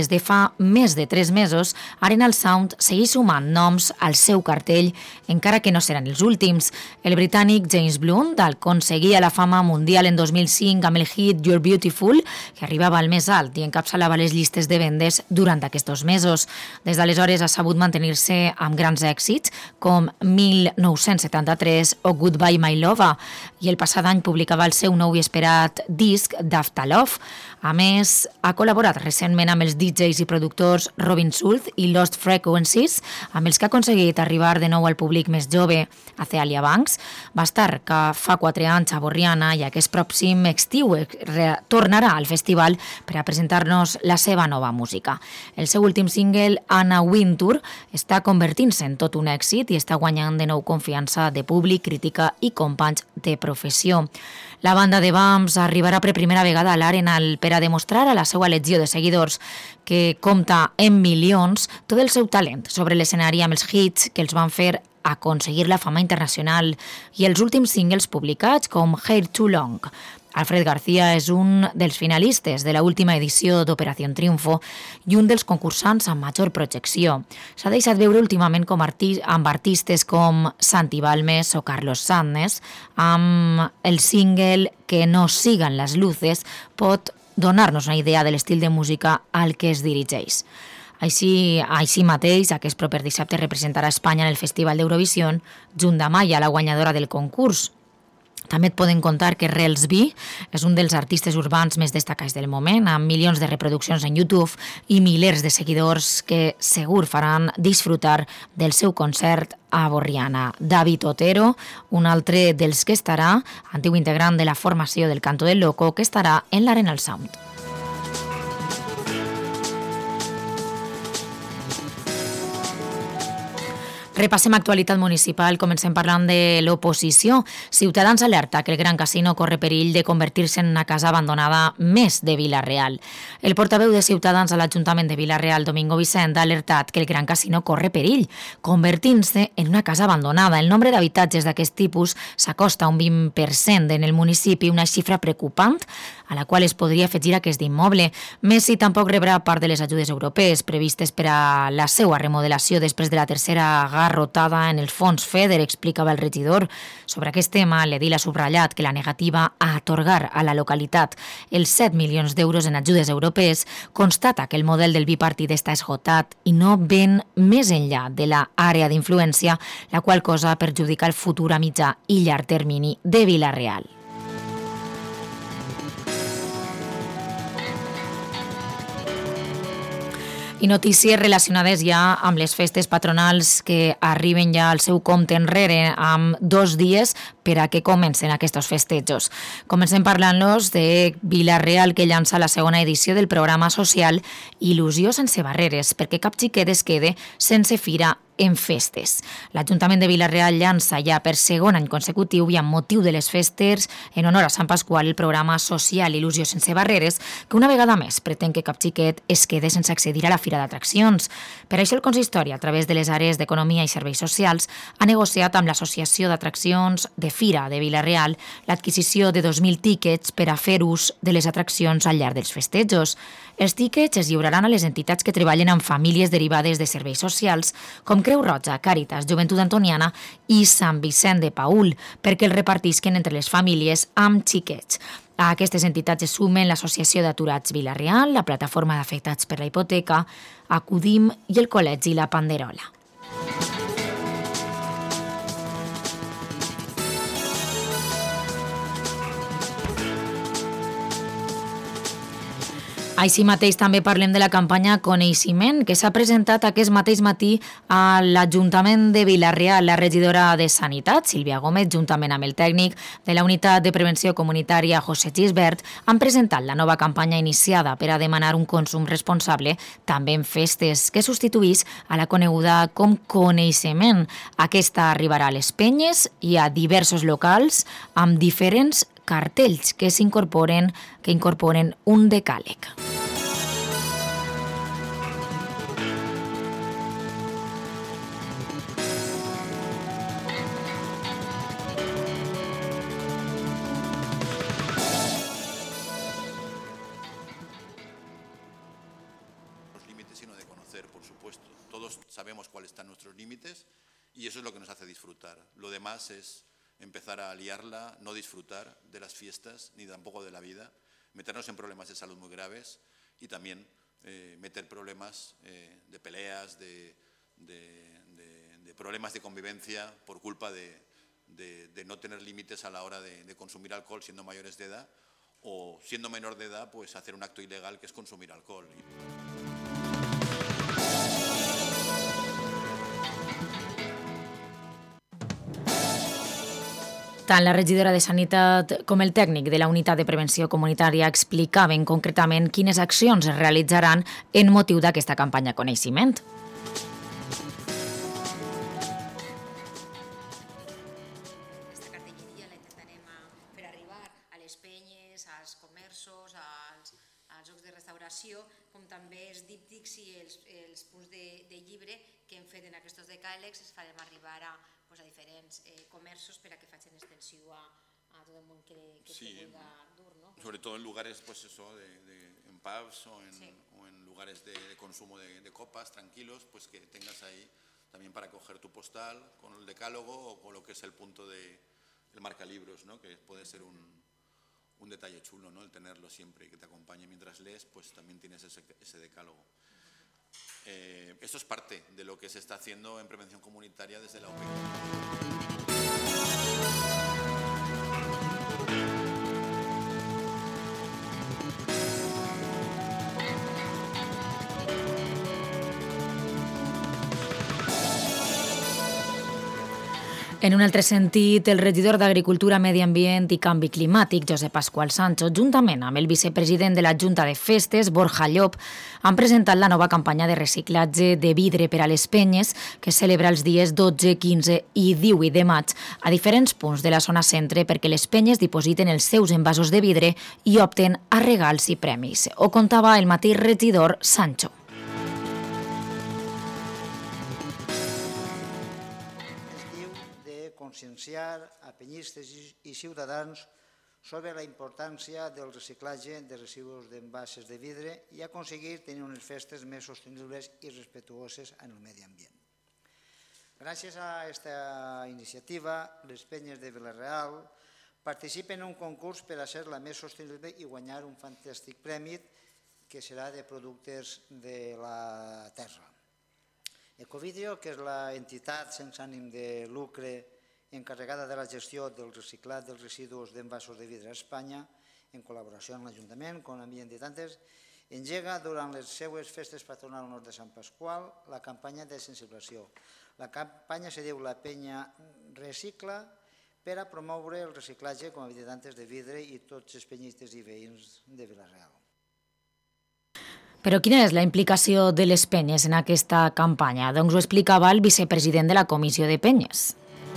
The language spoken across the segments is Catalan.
Des de fa més de 3 mesos, Arenal Sound segueix sumant noms al seu cartell, encara que no seran els últims. El britànic James Blunt aconseguia la fama mundial en 2005 amb el hit You're Beautiful, que arribava al més alt i encapçalava les llistes de vendes durant aquests mesos. Des d'aleshores ha sabut mantenir-se amb grans èxits, com 1973 o Goodbye My Lover, i el passat any publicava el seu nou i esperat disc Dafta Love. A més, ha col·laborat recentment amb els DJs i productors Robin Schulz i Lost Frequencies, amb els que ha aconseguit arribar de nou al públic més jove. Celia Banks va estar que fa 4 anys a Borriana i aquest pròxim estiu tornarà al festival per a presentar-nos la seva nova música. El seu últim single, Anna Wintour, està convertint-se en tot un èxit i està guanyant de nou confiança de públic, crítica i companys de professió. La banda de Bams arribarà per primera vegada a l'Arenal per a demostrar a la seva legió de seguidors que compta en milions tot el seu talent sobre l'escenari amb els hits que els van fer aconseguir la fama internacional i els últims singles publicats com Hair Too Long. Alfred García és un dels finalistes de l'última edició d'Operació Triunfo i un dels concursants amb major projecció. S'ha deixat veure últimament amb artistes com Santi Balmes o Carlos Sandnes, amb el single Que no sigan las luces pot donar-nos una idea de l'estil de música al que es dirigeix. Així mateix, aquest proper dissabte representarà Espanya en el Festival d'Eurovisió junt de Maya, la guanyadora del concurs. També et poden contar que Rels B és un dels artistes urbans més destacats del moment, amb milions de reproduccions en YouTube i milers de seguidors que segur faran disfrutar del seu concert a Borriana. David Otero, un altre dels que estarà, antic integrant de la formació del Canto del Loco, que estarà en l'Arenal Sound. Repassem actualitat municipal, comencem parlant de l'oposició. Ciutadans alerta que el Gran Casino corre perill de convertir-se en una casa abandonada més de Vila-real. El portaveu de Ciutadans a l'Ajuntament de Vila-real, Domingo Vicent, ha alertat que el Gran Casino corre perill, convertint-se en una casa abandonada. El nombre d'habitatges d'aquest tipus s'acosta a un 20% en el municipi, una xifra preocupant a la qual es podria afegir aquest immoble. Messi tampoc rebrà part de les ajudes europees previstes per a la seva remodelació després de la tercera garrotada en els fons FEDER, explicava el regidor. Sobre aquest tema, l'edil ha subratllat que la negativa a atorgar a la localitat els 7 milions d'euros en ajudes europees constata que el model del bipartit està esgotat i no ven més enllà de l'àrea d'influència, la qual cosa perjudica el futur a mitjà i llarg termini de Vila-real. I notícies relacionades ja amb les festes patronals que arriben ja al seu compte enrere amb 2 dies per a que comencen aquests festejos. Comencem parlant-los de Vila-real, que llança la segona edició del programa social Il·lusió sense barreres, perquè cap xiquet es quede sense fira en festes. L'Ajuntament de Vila-real llança ja per segon any consecutiu i amb motiu de les festes en honor a Sant Pasqual el programa social Il·lusió sense barreres, que una vegada més pretén que cap xiquet es quede sense accedir a la fira d'atraccions. Per això el consistori, a través de les àrees d'Economia i Serveis Socials, ha negociat amb l'Associació d'Atraccions de Fira de Vila-real l'adquisició de 2.000 tíquets per a fer ús de les atraccions al llarg dels festejos. Els tíquets es lliuraran a les entitats que treballen amb famílies derivades de serveis socials, com Creu Roja, Càritas, Joventut Antoniana i Sant Vicent de Paül, perquè els repartisquen entre les famílies amb xiquets. A aquestes entitats es sumen l'Associació d'Aturats Vila-real, la Plataforma d'Afectats per la Hipoteca, Acudim i el Col·legi La Panderola. Així mateix també parlem de la campanya Coneixement, que s'ha presentat aquest mateix matí a l'Ajuntament de Vila-real. La regidora de Sanitat, Sílvia Gómez, juntament amb el tècnic de la Unitat de Prevenció Comunitària, José Gisbert, han presentat la nova campanya iniciada per a demanar un consum responsable també en festes, que substituís a la coneguda com Coneixement. Aquesta arribarà a les penyes i a diversos locals amb diferents cartells que incorporen un decàleg. límites, sino de conocer, por supuesto. Todos sabemos cuáles están nuestros límites y eso es lo que nos hace disfrutar. Lo demás es empezar a liarla, no disfrutar de las fiestas ni tampoco de la vida, meternos en problemas de salud muy graves y también meter problemas de peleas, de problemas de convivencia por culpa de no tener límites a la hora de consumir alcohol siendo mayores de edad, o siendo menor de edad, pues hacer un acto ilegal que es consumir alcohol. Tant la regidora de Sanitat com el tècnic de la Unitat de Prevenció Comunitària explicaven concretament quines accions es realitzaran en motiu d'aquesta campanya Coneixement. Aquesta cartelleria la intentarem fer arribar a les penyes, als comerços, als llocs de restauració, com també els díptics i els punts de llibre que hem fet en aquests decàlegs els farem arribar a diferents comerços para que facin extensiu a todo el mundo que sí, se pueda dur, ¿no? Sobre todo en lugares, pues eso, en pubs o en lugares de consumo de copas, tranquilos, pues que tengas ahí también para coger tu postal con el decálogo o con lo que es el punto del marcalibros, ¿no? Que puede ser un detalle chulo, ¿no? El tenerlo siempre y que te acompañe mientras lees, pues también tienes ese decálogo. Esto es parte de lo que se está haciendo en prevención comunitaria desde la OPE. En un altre sentit, el regidor d'Agricultura, Medi Ambient i Canvi Climàtic, Josep Pasqual Sancho, juntament amb el vicepresident de la Junta de Festes, Borja Llop, han presentat la nova campanya de reciclatge de vidre per a les penyes que es celebra els dies 12, 15 i 18 de maig a diferents punts de la zona centre perquè les penyes dipositen els seus envasos de vidre i opten a regals i premis. Ho contava el mateix regidor Sancho. Conscienciar a penyistes i ciutadans sobre la importància del reciclatge de residus d'envasos de vidre i aconseguir tenir unes festes més sostenibles i respectuoses en el medi ambient. Gràcies a aquesta iniciativa, les penyes de Vila-real participen en un concurs per a ser la més sostenible i guanyar un fantàstic premi que serà de productes de la terra. Ecovideo, que és l'entitat sense ànim de lucre encarregada de la gestió del reciclat dels residus d'envasos de vidre a Espanya, en col·laboració amb l'Ajuntament, com Ambient i tantes, engega durant les seues festes patronals honor de Sant Pasqual la campanya de sensibilització. La campanya se diu La Penya Recicla per a promoure el reciclatge, com havia dit antes, de vidre i tots els penyistes i veïns de Vila-real. Però quina és la implicació de les penyes en aquesta campanya? Doncs ho explicava el vicepresident de la Comissió de Penyes.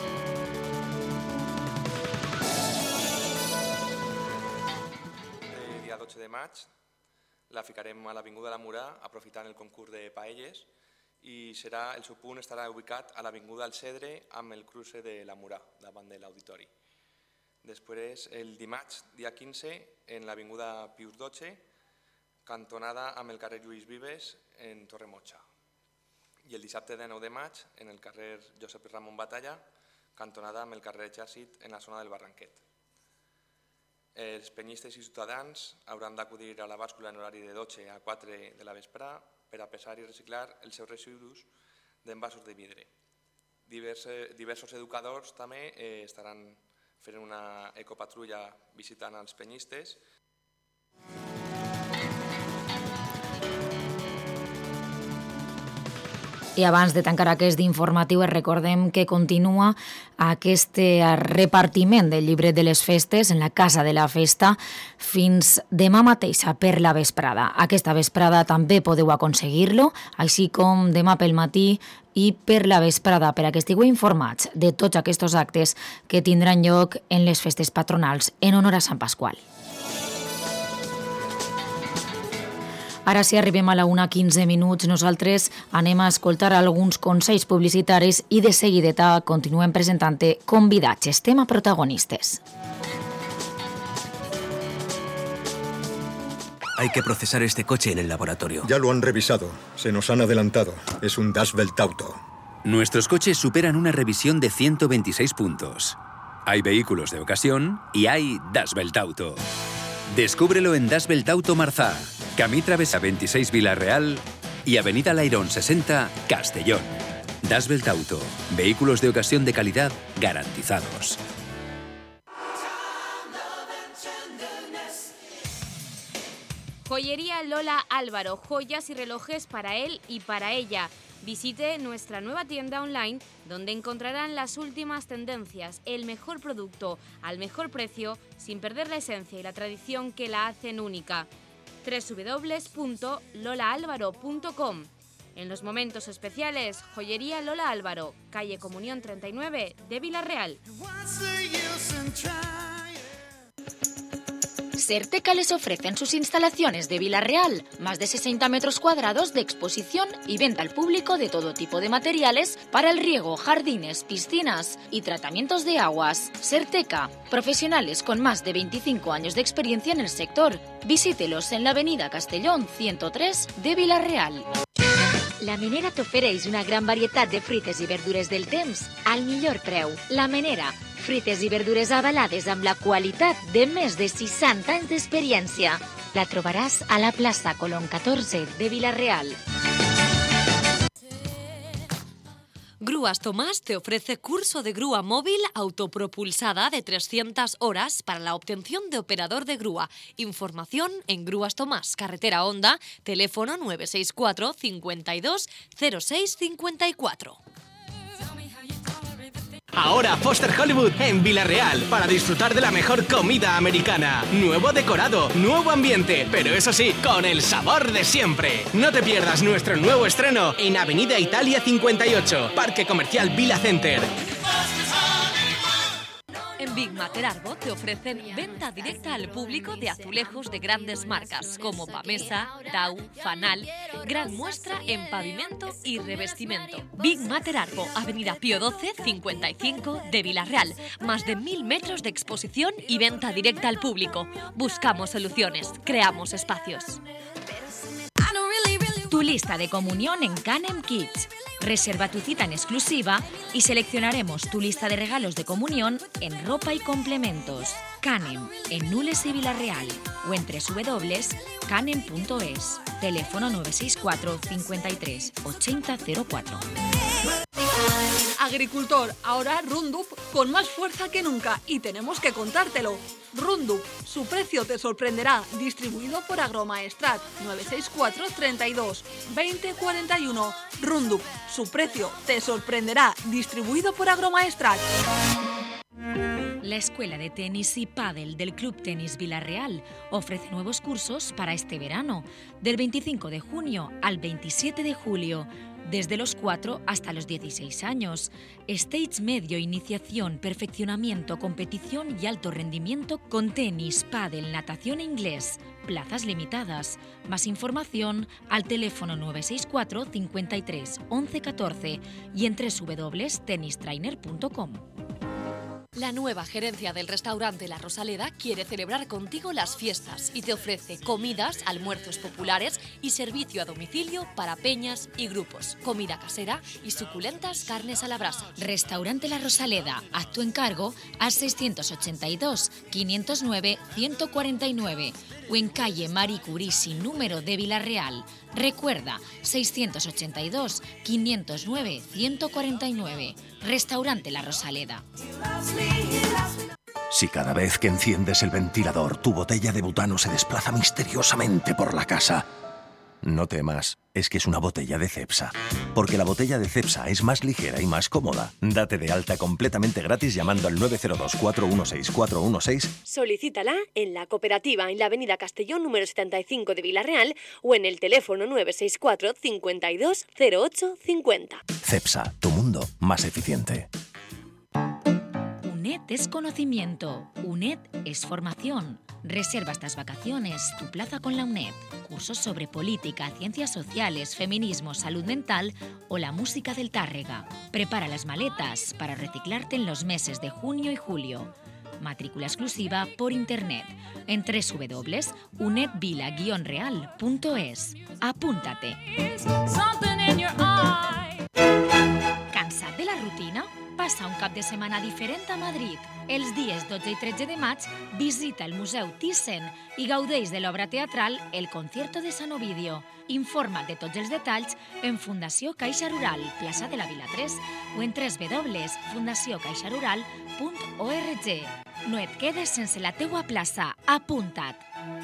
De maig la ficarem a l'Avinguda de la Murà aprofitant el concurs de paelles i el seu punt estarà ubicat a l'Avinguda del Cedre amb el cruce de la Murà davant de l'auditori. Després el dimarts, dia 15, en l'Avinguda Pius XII, cantonada amb el carrer Lluís Vives en Torremotxa. I el dissabte de 9 de maig en el carrer Josep Ramon Batalla, cantonada amb el carrer Exèrcit en la zona del Barranquet. Els penyistes i ciutadans hauran d'acudir a la bàscula en horari de 12 a 4 de la vesprà per a pesar i reciclar els seus residus d'envasos de vidre. Diversos educadors també estaran fent una ecopatrulla visitant els penyistes. I abans de tancar aquest informatiu, recordem que continua aquest repartiment del llibre de les festes en la Casa de la Festa fins demà mateixa per la vesprada. Aquesta vesprada també podeu aconseguir-lo, així com demà pel matí i per la vesprada, per a que estigueu informats de tots aquests actes que tindran lloc en les festes patronals en honor a Sant Pasqual. Ara sí, arribem a la 1:15, nosaltres anem a escoltar alguns consells publicitaris i de seguideta continuem presentant convidats, estem a protagonistes. Hay que procesar este coche en el laboratorio. Ya lo han revisado. Se nos han adelantado. Es un Das Welt Auto. Nuestros coches superan una revisión de 126 puntos. Hay vehículos de ocasión y hay Das Welt Auto. Descúbrelo en Das Welt Auto Marzá, Camí Travessa 26 Vila-real y Avenida Lairón 60 Castellón. Das Welt Auto. Vehículos de ocasión de calidad garantizados. Joyería Lola Álvaro, joyas y relojes para él y para ella. Visite nuestra nueva tienda online donde encontrarán las últimas tendencias, el mejor producto al mejor precio sin perder la esencia y la tradición que la hacen única. www.lolaalvaro.com. En los momentos especiales, Joyería Lola Álvaro, calle Comunión 39 de Vila-real. Serteca les ofrece en sus instalaciones de Vila-real más de 60 metros cuadrados de exposición y venta al público de todo tipo de materiales para el riego, jardines, piscinas y tratamientos de aguas. Serteca, profesionales con más de 25 años de experiencia en el sector. Visítelos en la avenida Castellón 103 de Vila-real. La Menera t'ofereix una gran varietat de fruites i verdures del temps al millor preu. La Menera, fruites i verdures avalades amb la qualitat de més de 60 anys d'experiència. La trobaràs a la plaça Colón 14 de Vila-real. Grúas Tomás te ofrece curso de grúa móvil autopropulsada de 300 horas para la obtención de operador de grúa. Información en Grúas Tomás, carretera Honda, teléfono 964 52 06 54. Ahora Foster Hollywood en Vila-real para disfrutar de la mejor comida americana. Nuevo decorado, nuevo ambiente, pero eso sí, con el sabor de siempre. No te pierdas nuestro nuevo estreno en Avenida Italia 58, Parque Comercial Vila Center. En Big Mater Arbo te ofrecen venta directa al público de azulejos de grandes marcas como Pamesa, Dau, Fanal, gran muestra en pavimento y revestimiento. Big Mater Arbo, Avenida Pío 12, 55 de Vila-real. Más de 1000 metros de exposición y venta directa al público. Buscamos soluciones, creamos espacios. Tu lista de comunión en Canem Kids. Reserva tu cita en exclusiva y seleccionaremos tu lista de regalos de comunión en ropa y complementos. Canem, en Nules y Vila-real o en www.canem.es. Teléfono 964 53 80 04. Agricultor, ahora Roundup con más fuerza que nunca y tenemos que contártelo. Roundup, su precio te sorprenderá. Distribuido por Agromaestrat, 964 32 20 41. Roundup, su precio te sorprenderá. Distribuido por Agromaestrat. La Escuela de Tenis y Pádel del Club Tenis Vila-real ofrece nuevos cursos para este verano, del 25 de junio al 27 de julio. Desde los 4 hasta los 16 años. Stage medio, iniciación, perfeccionamiento, competición y alto rendimiento con tenis, pádel, natación e inglés. Plazas limitadas. Más información al teléfono 964 53 11 14 y en www.tenistrainer.com. La nueva gerencia del restaurante La Rosaleda quiere celebrar contigo las fiestas y te ofrece comidas, almuerzos populares y servicio a domicilio para peñas y grupos, comida casera y suculentas carnes a la brasa. Restaurante La Rosaleda, a tu encargo al 682 509 149 o en calle Marie Curie sin número de Vila-real. Recuerda, 682 509 149. Restaurante La Rosaleda. Si cada vez que enciendes el ventilador tu botella de butano se desplaza misteriosamente por la casa, no temas, es que es una botella de Cepsa. Porque la botella de Cepsa es más ligera y más cómoda. Date de alta completamente gratis llamando al 902-416-416. Solicítala en la cooperativa en la avenida Castellón número 75 de Vila-real o en el teléfono 964 52 08 50. Cepsa, tu mundo más eficiente. UNED es conocimiento, UNED es formación. Reserva estas vacaciones tu plaza con la UNED. Cursos sobre política, ciencias sociales, feminismo, salud mental o la música del Tárrega. Prepara las maletas para reciclarte en los meses de junio y julio. matrícula exclusiva por internet en www.unetvila-real.es. Apúntate. Cansat de la rutina? Passa un cap de setmana diferent a Madrid. Els dies 12 i 13 de maig visita el Museu Thyssen i gaudeix de l'obra teatral El concierto de San Ovidio. Informa't de tots els detalls en Fundació Caixa Rural, plaça de la Vila 3, o en www.fundacioncaixarural.org. No et quedes sense la teua plaça. Apunta't!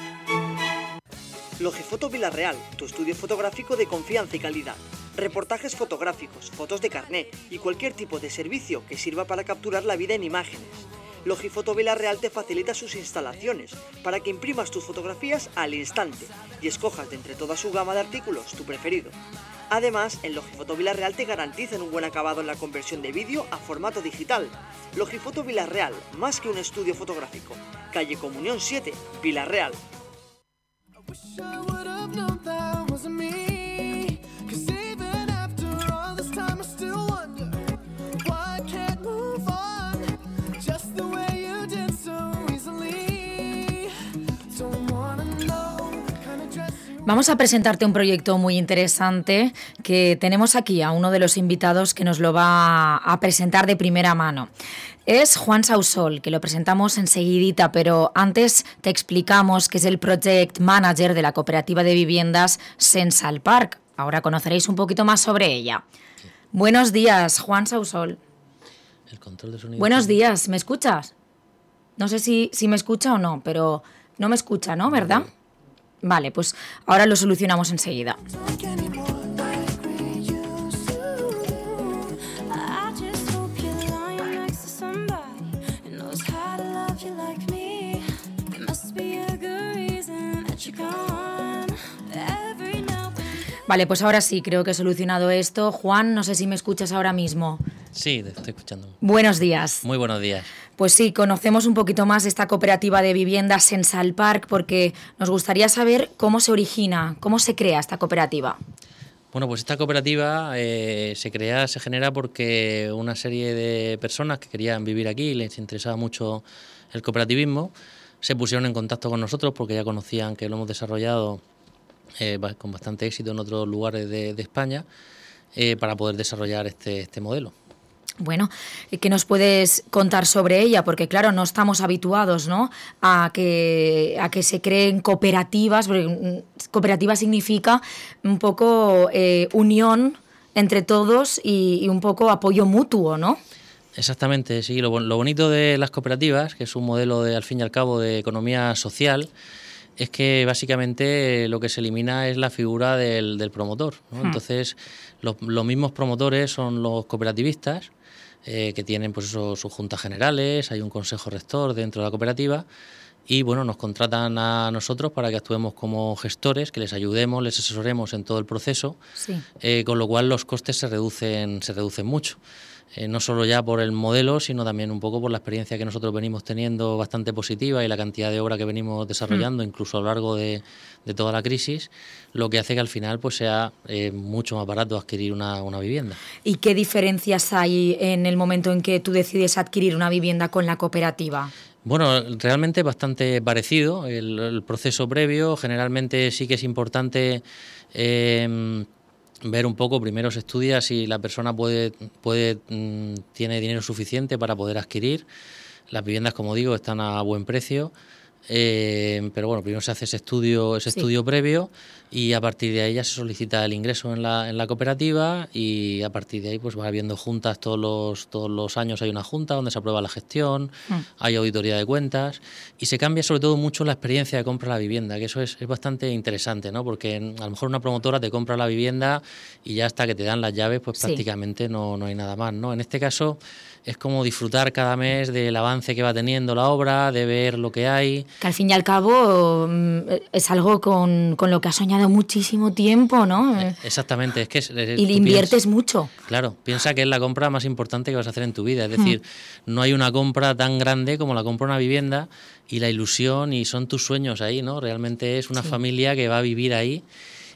Logifoto Villarreal, tu estudio fotográfico de confianza y calidad. Reportajes fotográficos, fotos de carné y cualquier tipo de servicio que sirva para capturar la vida en imágenes. Logifoto Villarreal te facilita sus instalaciones para que imprimas tus fotografías al instante y escojas de entre toda su gama de artículos tu preferido. Además, en Logifoto Villarreal te garantizan un buen acabado en la conversión de vídeo a formato digital. Logifoto Villarreal, más que un estudio fotográfico. Calle Comunión 7, Villarreal. Vamos a presentarte un proyecto muy interesante que tenemos aquí a uno de los invitados que nos lo va a presentar de primera mano. Es Juan Sausol, que lo presentamos enseguidita, pero antes te explicamos que es el Project Manager de la cooperativa de viviendas Sensal Park. Ahora conoceréis un poquito más sobre ella. Buenos días, Juan Sausol. El control de sonido. Buenos días, ¿me escuchas? No sé si me escucha o no, pero no me escucha, ¿no? ¿Verdad? Vale, pues ahora lo solucionamos enseguida. Vale, pues ahora sí, creo que he solucionado esto. Juan, no sé si me escuchas ahora mismo. Sí, te estoy escuchando. Buenos días. Muy buenos días. Pues sí, conocemos un poquito más de esta cooperativa de viviendas Sensal Park porque nos gustaría saber cómo se origina, cómo se crea esta cooperativa. Bueno, pues esta cooperativa se genera porque una serie de personas que querían vivir aquí y les interesaba mucho el cooperativismo, se pusieron en contacto con nosotros porque ya conocían que lo hemos desarrollado con bastante éxito en otros lugares de España para poder desarrollar este modelo. Bueno, ¿qué nos puedes contar sobre ella? Porque claro, no estamos habituados, ¿no?, a que se creen cooperativas, porque cooperativa significa un poco unión entre todos y un poco apoyo mutuo, ¿no? Exactamente, sí. Lo bonito de las cooperativas, que es un modelo al fin y al cabo de economía social, es que básicamente lo que se elimina es la figura del promotor, ¿no? Entonces, los mismos promotores son los cooperativistas, que tienen pues eso, sus juntas generales, hay un consejo rector dentro de la cooperativa y bueno, nos contratan a nosotros para que actuemos como gestores, que les ayudemos, les asesoremos en todo el proceso, sí. Con lo cual los costes se reducen mucho. No solo ya por el modelo, sino también un poco por la experiencia que nosotros venimos teniendo bastante positiva y la cantidad de obra que venimos desarrollando, incluso a lo largo de toda la crisis, lo que hace que al final pues sea mucho más barato adquirir una vivienda. ¿Y qué diferencias hay en el momento en que tú decides adquirir una vivienda con la cooperativa? Bueno, realmente bastante parecido. El proceso previo, generalmente sí que es importante ver un poco, primero se estudia si la persona tiene dinero suficiente para poder adquirir. Las viviendas, como digo, están a buen precio, pero bueno, primero se hace ese estudio previo y a partir de ahí ya se solicita el ingreso en la cooperativa y a partir de ahí pues va habiendo juntas todos los años, hay una junta donde se aprueba la gestión, hay auditoría de cuentas y se cambia sobre todo mucho la experiencia de compra de la vivienda, que eso es bastante interesante, ¿no? Porque a lo mejor una promotora te compra la vivienda y ya hasta que te dan las llaves pues prácticamente no hay nada más, ¿no? En este caso es como disfrutar cada mes del avance que va teniendo la obra, de ver lo que hay. Que al fin y al cabo es algo con lo que has soñado muchísimo tiempo, ¿no? Exactamente. Es que y le inviertes mucho. Claro, piensa que es la compra más importante que vas a hacer en tu vida. Es decir, no hay una compra tan grande como la compra de una vivienda y la ilusión y son tus sueños ahí, ¿no? Realmente es una familia que va a vivir ahí.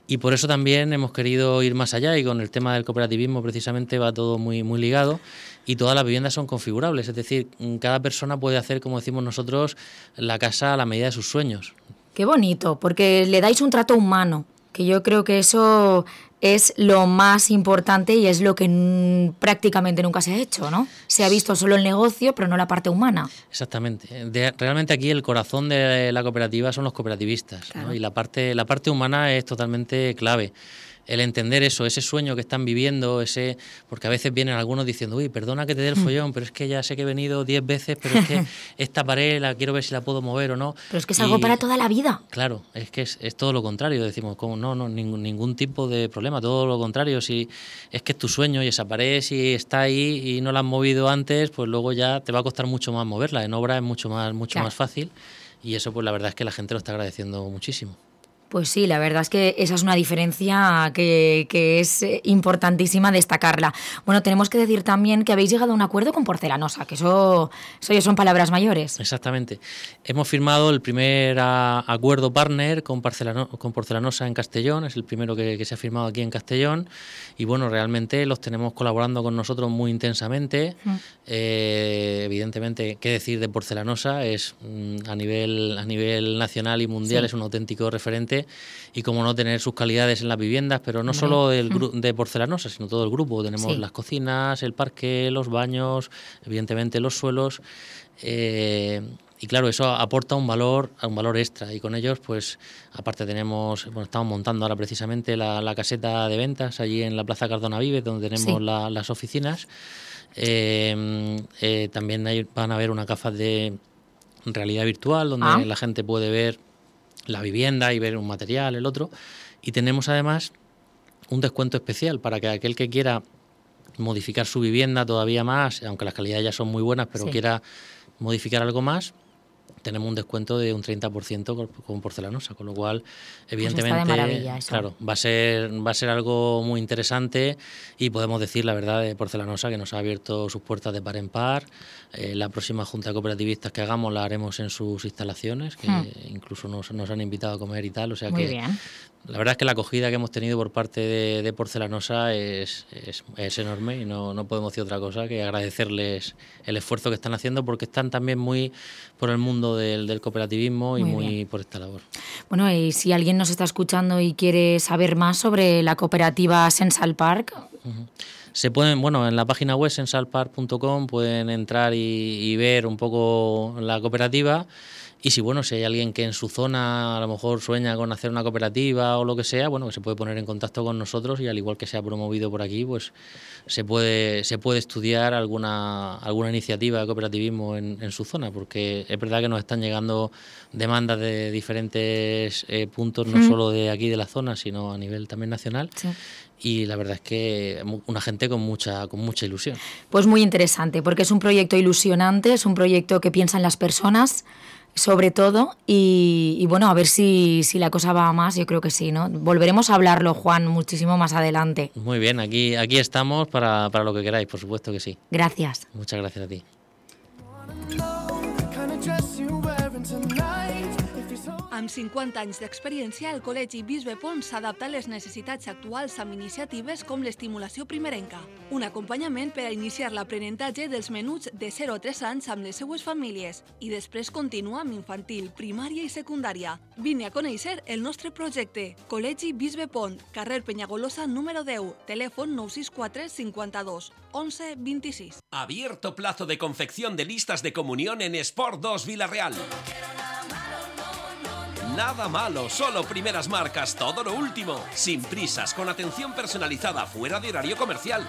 Y por eso también hemos querido ir más allá, y con el tema del cooperativismo precisamente va todo muy, muy ligado, y todas las viviendas son configurables, es decir, cada persona puede hacer, como decimos nosotros, la casa a la medida de sus sueños. Qué bonito, porque le dais un trato humano, que yo creo que eso es lo más importante y es lo que prácticamente nunca se ha hecho, ¿no? Se ha visto solo el negocio, pero no la parte humana. Exactamente. Realmente aquí el corazón de la cooperativa son los cooperativistas, claro, ¿no? Y la parte humana es totalmente clave. El entender eso, ese sueño que están viviendo, porque a veces vienen algunos diciendo, uy, perdona que te dé el follón, pero es que ya sé que he venido 10 veces, pero es que esta pared la quiero ver si la puedo mover o no. Pero es que es algo para toda la vida. Claro, es que es todo lo contrario, decimos, como no, ningún tipo de problema, todo lo contrario, si es que es tu sueño y esa pared si está ahí y no la has movido antes, pues luego ya te va a costar mucho más moverla, en obra es mucho más fácil, y eso pues la verdad es que la gente lo está agradeciendo muchísimo. Pues sí, la verdad es que esa es una diferencia que es importantísima destacarla. Bueno, tenemos que decir también que habéis llegado a un acuerdo con Porcelanosa, que eso ya son palabras mayores. Exactamente. Hemos firmado el primer acuerdo partner con Porcelanosa en Castellón, es el primero que se ha firmado aquí en Castellón, y bueno, realmente los tenemos colaborando con nosotros muy intensamente. Evidentemente, qué decir de Porcelanosa, es a nivel nacional y mundial, sí, es un auténtico referente. Y como no, tener sus calidades en las viviendas, pero no solo de Porcelanosa, sino todo el grupo. Tenemos las cocinas, el parque, los baños, evidentemente los suelos, y claro, eso aporta un valor extra, y con ellos pues aparte estamos montando ahora precisamente la caseta de ventas allí en la Plaza Cardona Vives, donde tenemos las oficinas. También van a haber unas gafas de realidad virtual donde la gente puede ver la vivienda y ver un material, el otro, y tenemos además un descuento especial para que aquel que quiera modificar su vivienda todavía más, aunque las calidades ya son muy buenas, pero quiera modificar algo más, tenemos un descuento de un 30% con Porcelanosa, con lo cual evidentemente pues está de maravilla eso. Claro, va a ser algo muy interesante, y podemos decir la verdad de Porcelanosa que nos ha abierto sus puertas de par en par. La próxima junta de cooperativistas que hagamos la haremos en sus instalaciones, que incluso nos han invitado a comer y tal, o sea muy que bien. La verdad es que la acogida que hemos tenido por parte de Porcelanosa es enorme, y no podemos decir otra cosa que agradecerles el esfuerzo que están haciendo, porque están también muy por el mundo del cooperativismo y muy por esta labor. Bueno, y si alguien nos está escuchando y quiere saber más sobre la cooperativa Sensal Park... Se pueden, en la página web sensalpark.com pueden entrar y ver un poco la cooperativa. Y si hay alguien que en su zona a lo mejor sueña con hacer una cooperativa o lo que sea, que se puede poner en contacto con nosotros, y al igual que se ha promovido por aquí, pues se puede estudiar alguna iniciativa de cooperativismo en su zona, porque es verdad que nos están llegando demandas de diferentes puntos, no solo de aquí de la zona, sino a nivel también nacional. Sí. Y la verdad es que una gente con mucha ilusión. Pues muy interesante, porque es un proyecto ilusionante, es un proyecto que piensa en las personas, sobre todo, y a ver si la cosa va a más, yo creo que sí, ¿no? Volveremos a hablarlo, Juan, muchísimo más adelante. Muy bien, aquí estamos para lo que queráis, por supuesto que sí. Gracias. Muchas gracias a ti. Amb 50 anys d'experiència, el Col·legi Bisbe Pons s'adapta a les necessitats actuals amb iniciatives com l'estimulació primerenca, un acompanyament per a iniciar l'aprenentatge dels menuts de 0 a 3 anys amb les seues famílies, i després continua amb infantil, primària i secundària. Vine a conèixer el nostre projecte. Col·legi Bisbe Pons, carrer Peñagolosa número 10, telèfon 964 52 11 26. Abierto plazo de confección de listas de comunión en Sport 2 Villarreal. Nada malo, solo primeras marcas, todo lo último. Sin prisas, con atención personalizada, fuera de horario comercial.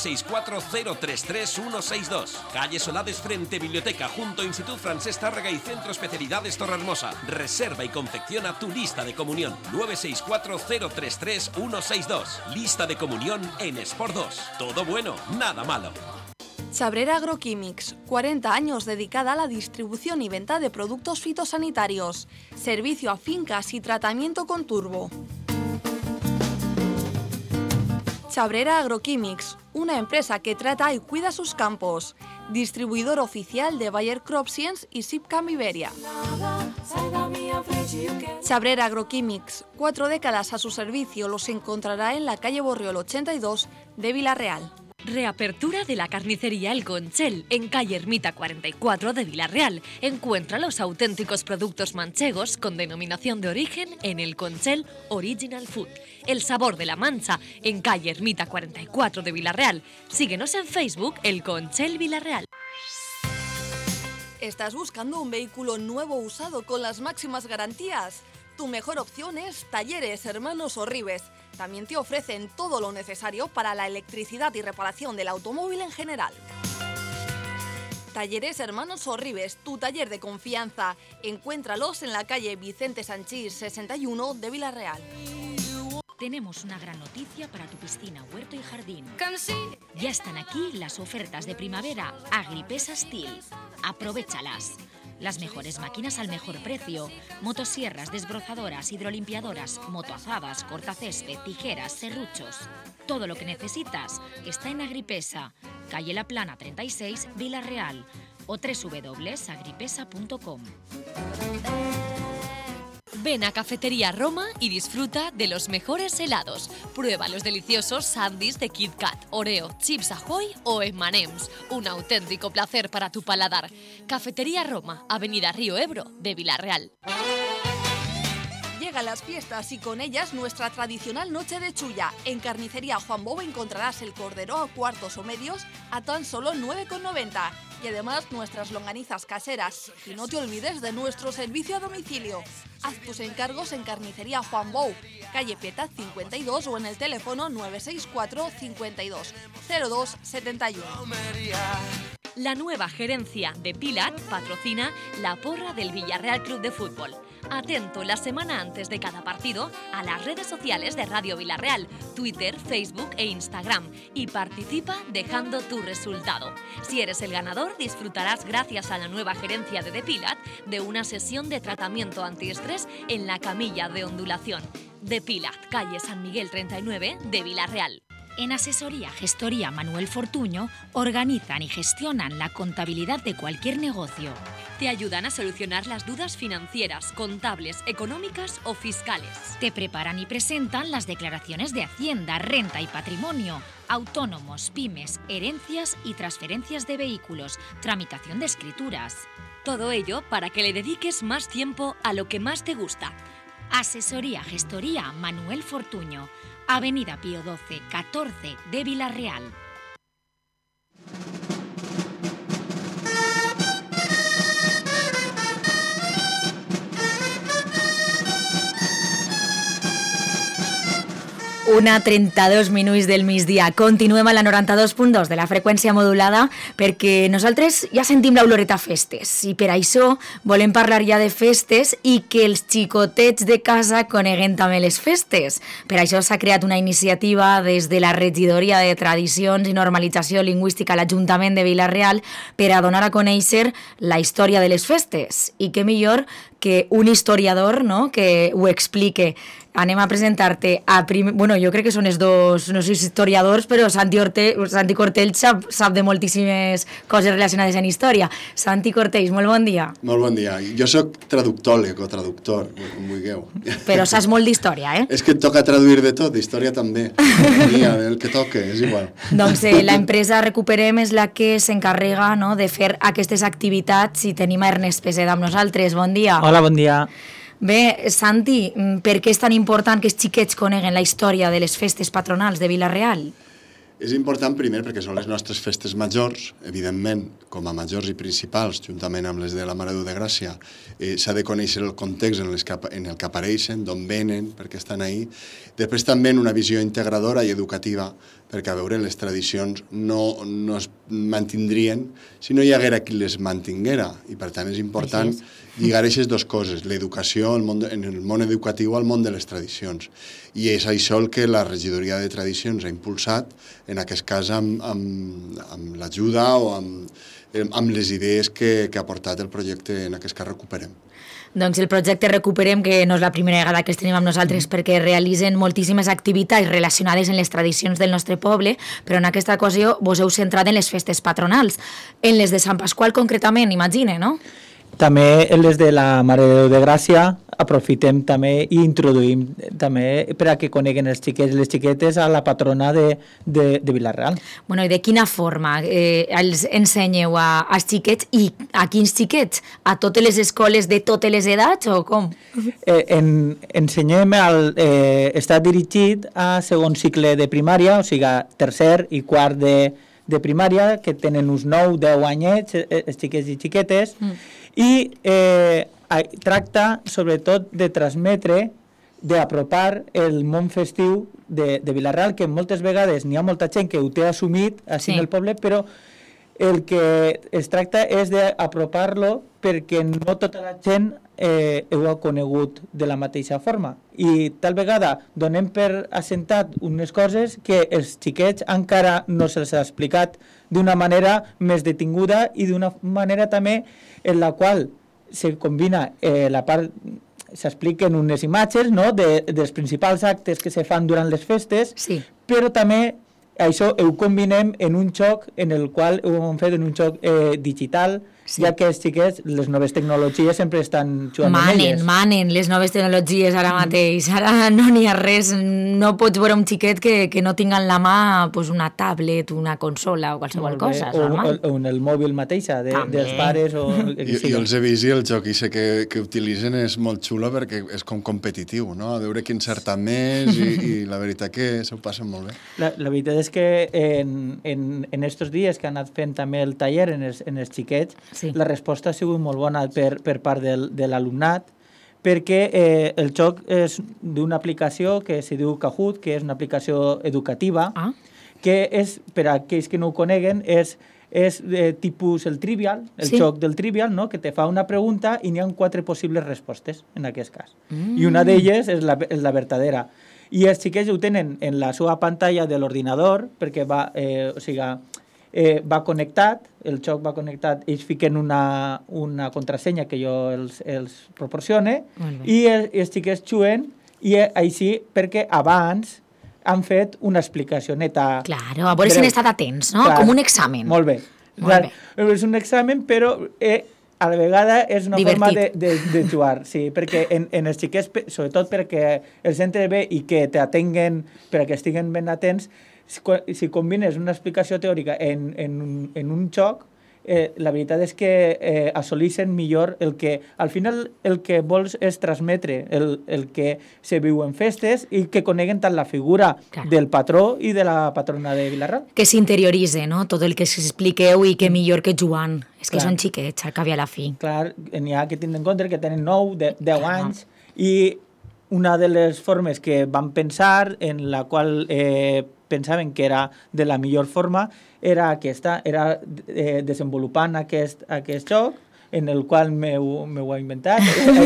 964-033-162. Calle Solades frente Biblioteca, junto a Institut Francesc Tàrrega y Centro Especialidades Torrehermosa. Reserva y confecciona tu lista de comunión. 964-033-162. Lista de comunión en Sport 2. Todo bueno, nada malo. Chabrera Agroquímics, 40 años dedicada a la distribución y venta de productos fitosanitarios, servicio a fincas y tratamiento con turbo. Chabrera Agroquímics, una empresa que trata y cuida sus campos, distribuidor oficial de Bayer Crop Science y Sipcam Iberia. Sabrera Agroquímics, 4 décadas a su servicio, los encontrará en la calle Borriol 82 de Vila-real. Reapertura de la carnicería El Conchel, en calle Ermita 44 de Vila-real. Encuentra los auténticos productos manchegos con denominación de origen en El Conchel Original Food. El sabor de la Mancha, en calle Ermita 44 de Vila-real. Síguenos en Facebook, El Conchel Vila-real. ¿Estás buscando un vehículo nuevo o usado con las máximas garantías? Tu mejor opción es Talleres Hermanos Orribes. También te ofrecen todo lo necesario para la electricidad y reparación del automóvil en general. Talleres Hermanos Orribes, tu taller de confianza. Encuéntralos en la calle Vicente Sanchís 61 de Vila-real. Tenemos una gran noticia para tu piscina, huerto y jardín. Ya están aquí las ofertas de primavera Agripesa Steel. Aprovéchalas. Las mejores máquinas al mejor precio. Motosierras, desbrozadoras, hidrolimpiadoras, motoazadas, cortacésped, tijeras, serruchos. Todo lo que necesitas está en Agripesa, calle La Plana 36, Vila-real o www.agripesa.com. Ven a Cafetería Roma y disfruta de los mejores helados. Prueba los deliciosos sándwiches de Kit Kat, Oreo, Chips Ahoy o M&M's. Un auténtico placer para tu paladar. Cafetería Roma, Avenida Río Ebro de Vila-real. Llegan las fiestas y con ellas nuestra tradicional noche de chulla. En Carnicería Juan Bou encontrarás el cordero a cuartos o medios a tan solo 9,90. Y además nuestras longanizas caseras. Y no te olvides de nuestro servicio a domicilio. Haz tus encargos en Carnicería Juan Bou, calle Pietad 52 o en el teléfono 964 52 02 71. La nueva gerencia de Pilat patrocina la porra del Villarreal Club de Fútbol. Atento la semana antes de cada partido a las redes sociales de Radio Vila-real, Twitter, Facebook e Instagram y participa dejando tu resultado. Si eres el ganador, disfrutarás gracias a la nueva gerencia de Depilat de una sesión de tratamiento antiestrés en la camilla de ondulación. Depilat, calle San Miguel 39 de Vila-real. En Asesoría Gestoría Manuel Fortuño organizan y gestionan la contabilidad de cualquier negocio. Te ayudan a solucionar las dudas financieras, contables, económicas o fiscales. Te preparan y presentan las declaraciones de Hacienda, renta y patrimonio, autónomos, pymes, herencias y transferencias de vehículos, tramitación de escrituras. Todo ello para que le dediques más tiempo a lo que más te gusta. Asesoría Gestoría Manuel Fortuño, Avenida Pío XII, 14 de Vila-real. Una 32 minuts del migdia. Continuem a la 92.2 de la freqüència modulada perquè nosaltres ja sentim l'oloreta a festes i per això volem parlar ja de festes i que els xicotets de casa coneguen també les festes. Per això s'ha creat una iniciativa des de la Regidoria de Tradicions i Normalització Lingüística a l'Ajuntament de Vila-real per a donar a conèixer la història de les festes. I què millor que un historiador, no?, que ho explique. Anem a presentar-te a Bueno, jo crec que són els dos, no sé si historiadors, però Santi Cortells sap de moltíssimes coses relacionades amb història. Santi Cortells, molt bon dia. Molt bon dia. Jo soc traductòleg o traductor, com vulgueu. Però saps molt d'història, eh? És que et toca traduir de tot, d'història també. Mira, el que toque, és igual. Doncs l'empresa Recuperem és la que s'encarrega, no?, de fer aquestes activitats i tenim a Ernest Peseda amb nosaltres. Bon dia. Hola, bon dia. Bé, Santi, per què és tan important que els xiquets coneguen la història de les festes patronals de Vila-real? És important, primer, perquè són les nostres festes majors, evidentment, com a majors i principals, juntament amb les de la Mare de Déu de Gràcia. S'ha de conèixer el context en el que apareixen, d'on venen, perquè estan ahí. Després també en una visió integradora i educativa, perquè a veure, les tradicions no es mantindrien si no hi haguera qui les mantinguera. I per tant és important lligar aquestes dues coses, l'educació en el món educatiu al món de les tradicions. I és això el que la Regidoria de Tradicions ha impulsat, en aquest cas amb l'ajuda o amb les idees que ha portat el projecte, en aquest cas Recuperem. Doncs el projecte Recuperem, que no és la primera vegada que els tenim amb nosaltres perquè realitzen moltíssimes activitats relacionades amb les tradicions del nostre poble, però en aquesta ocasió vos heu centrat en les festes patronals, en les de Sant Pasqual concretament, imagine, no? també les de la Mare de Déu de Gràcia aprofitem també i introduïm també per a que coneguen els xiquets i les xiquetes a la patrona de Vila-real. Bueno, i de quina forma els ensenyeu als xiquets i a quins xiquets? A totes les escoles de totes les edats o com? Ensenyem, està dirigit a segon cicle de primària, o sigui, tercer i quart de primària, que tenen uns 9-10 anyets, els xiquets i xiquetes, i tracta sobretot de transmetre, d'apropar el món festiu de Vila-real, que moltes vegades n'hi ha molta gent que ho té assumit així en el poble, però el que es tracta és d'apropar-lo perquè no tota la gent ho ha conegut de la mateixa forma. I tal vegada donem per assentat unes coses que els xiquets encara no se'ls ha explicat d'una manera més detinguda i d'una manera també en la qual se combina la part, s'expliquen unes imatges, no?, dels principals actes que se fan durant les festes, però també això ho combinem en un joc en el qual ho hem fet en un joc digital, ja que els xiquets, les noves tecnologies sempre estan jugant amb elles. Manen les noves tecnologies ara mateix. Ara no n'hi ha res, no pots veure un xiquet que no tinga en la mà una tablet, una consola o qualsevol cosa, és normal. O en el mòbil mateixa dels pares. Jo els he vist i el joc que utilitzen és molt xulo perquè és com competitiu, no? A veure qui encerta més i la veritat que s'ho passen molt bé. La veritat és que en estos dies que han anat fent també el taller en els xiquets, la resposta ha sigut molt bona per part de l'alumnat, perquè el joc és d'una aplicació que se diu Kahoot, que és una aplicació educativa, que és, per a aquells que no ho coneguen, és tipus el Trivial, el joc del Trivial, no?, que te fa una pregunta i n'hi ha 4 possibles respostes, en aquest cas. I una d'elles és la vertadera. I els xiquets ho tenen en la seva pantalla de l'ordinador, perquè va connectat, el joc va connectat, ells fiquen una contrasenya que jo els proporcione i els xiquets juguen i així perquè abans han fet una explicació neta. Claro, a veure si han estat atents, no? Com un examen. Molt bé. És un examen, però a la vegada és una forma de jugar, sí, perquè en els xiquets, sobretot perquè els entres bé i que t'atenguen, perquè estiguen ben atents, si combines una explicació teòrica en un joc, la veritat és que assoleixen millor el que, al final, el que vols és transmetre el que se viu en festes i que coneguen tant la figura del patró i de la patrona de Vila-real. Que s'interioritze, no?, tot el que s'expliqueu i que millor que jugant. És que són xiquets, al cap i a la fi. Clar, n'hi ha que tindre en compte que tenen 9, 10 anys i una de les formes que vam pensar, en la qual pensaven que era de la millor forma, era aquesta, era desenvolupant aquest joc, en el qual m'ho he inventat.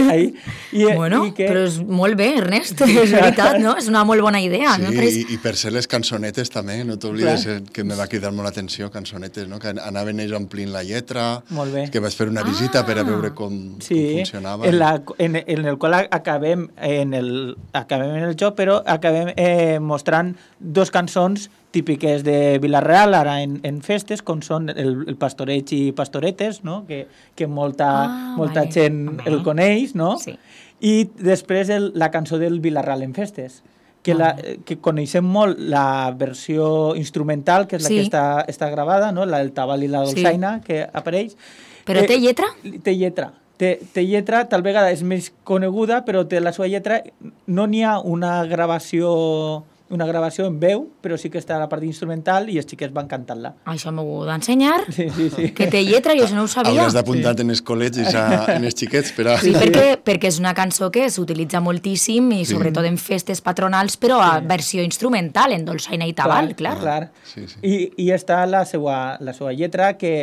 Bueno, però és molt bé, Ernest, és veritat, no? És una molt bona idea. Sí, i per ser les cançonetes també, no t'oblides que me va cridar molt l'atenció, cançonetes, no? Que anaven ells omplint la lletra, que vaig fer una visita per a veure com funcionava. En el qual acabem en el joc, però acabem mostrant 2 cançons típiques de Vila-real, ara en festes, com són el pastoreig i pastoretes, no?, que molta gent el coneix, no? I després la cançó del Vila-real en festes, que coneixem molt la versió instrumental, que és la que està gravada, no?, la del tabal i la dolçaina, que apareix. Però té lletra? Té lletra. Té lletra, tal vegada és més coneguda, però té la seva lletra. No n'hi ha una gravació en veu, però sí que està la part instrumental i els xiquets van cantant-la. Això m'ho d'ensenyar? Sí. Que té lletra, jo això no ho sabia. Hauràs d'apuntar en els col·legis en els xiquets per a... Sí, perquè és una cançó que s'utilitza moltíssim i sobretot en festes patronals, però a versió instrumental, en dolçaina i tabal, clar. Clar. I està la seva lletra que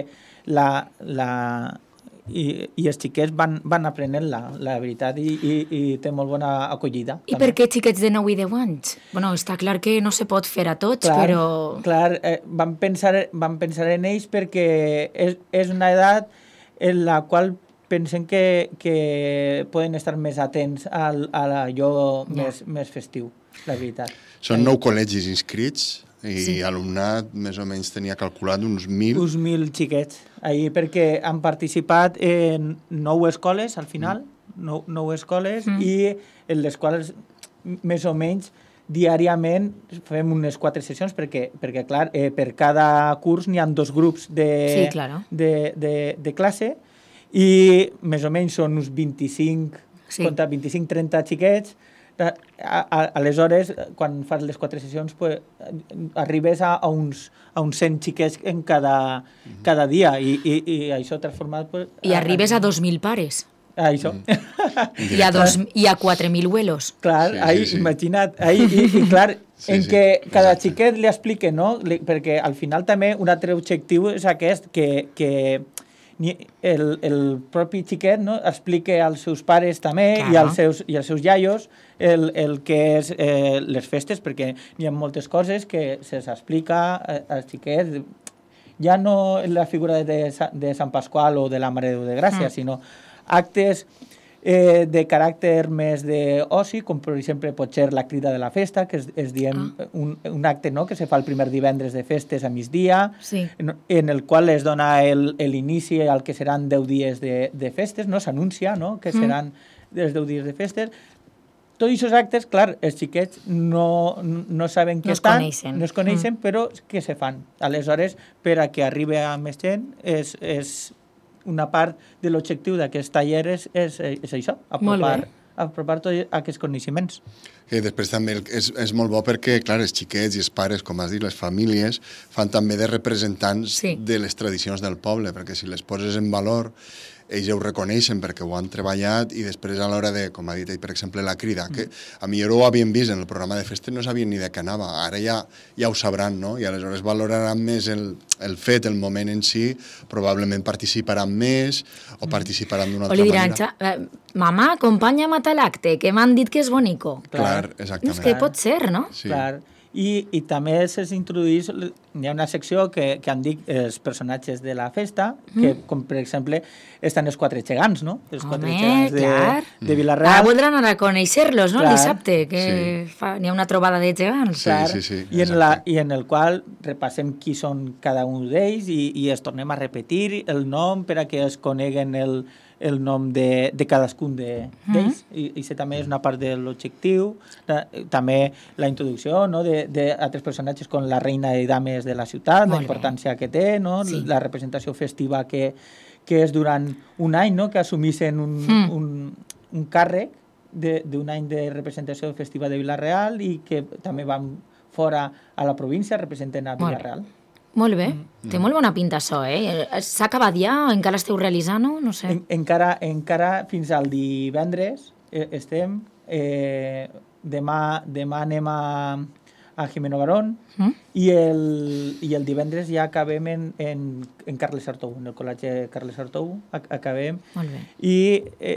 i els xiquets van aprenent-la, la veritat, i té molt bona acollida. I per què xiquets de 9 i 10 anys? Bueno, està clar que no se pot fer a tots, però... Clar, vam pensar en ells perquè és una edat en la qual pensem que poden estar més atents a allò més festiu, la veritat. Són 9 col·legis inscrits I alumnat més o menys tenia calculat uns 1.000. Uns 1.000 xiquets, perquè han participat en 9 escoles al final, 9 escoles, i en les quals més o menys diàriament fem unes 4 sessions perquè clar, per cada curs n'hi ha 2 grups de classe i més o menys són uns 25-30 xiquets. Aleshores, quan fas les 4 sessions, arribes a uns 100 xiquets en cada dia i això transformat... I arribes a 2.000 pares. Això. I a 4.000 vuelos. Clar, imagina't. I clar, en què cada xiquet li explica, no? Perquè al final també un altre objectiu és aquest, que el propi xiquet explica als seus pares també i als seus iaios el que és les festes, perquè hi ha moltes coses que s'explica als xiquets, ja no la figura de Sant Pasqual o de la Mare de Déu de Gràcia, sinó actes de caràcter més d'oci, com per exemple pot ser la crida de la festa, que és diem, un acte que se fa el primer divendres de festes a migdia, en el qual es dona l'inici al que seran 10 dies de festes, s'anuncia que seran els 10 dies de festes. Tots aquests actes, clar, els xiquets no saben què estan, no es coneixen, però que se fan. Aleshores, per a que arribi a més gent, és una part de l'objectiu d'aquest taller és això, apropar tots aquests coneixements. I després també és molt bo perquè, clar, els xiquets i els pares, com has dit, les famílies, fan també de representants de les tradicions del poble, perquè si les poses en valor, ells ho reconeixen perquè ho han treballat i després a l'hora de, com ha dit ell, per exemple, la crida, que a millor ho havien vist en el programa de festes, no sabien ni de què anava, ara ja ho sabran, no? I aleshores valoraran més el fet, el moment en si, probablement participaran més o participaran d'una altra manera. O li diran, mamà, acompanya'm a tal acte, que m'han dit que és bonico. Clar, exactament. És que pot ser, no? Clar. I també s'introdueix, hi ha una secció que han dit els personatges de la festa, que com per exemple estan els 4 gegants, no? Els 4 gegants de Vila-real. Ara voldran anar a conèixer-los, no? El dissabte, que n'hi ha una trobada de gegants. I en el qual repassem qui són cada un d'ells i es tornem a repetir el nom per a que es coneguen el nom de cadascun d'ells, i això també és una part de l'objectiu. També la introducció d'altres personatges com la reina de dames de la ciutat, la importància que té, la representació festiva que és durant un any, que assumissin un càrrec d'un any de representació festiva de Vila-real i que també van fora a la província, representen a Vila-real. Molt bé, té molt bona pinta això, S'ha acabat ja? Encara esteu realitzant-ho? No sé. Encara fins al divendres estem. Demà anem a Jimeno Barón i el divendres ja acabem en Carles Artou, en el col·legi Carles Artou, acabem. Molt bé. I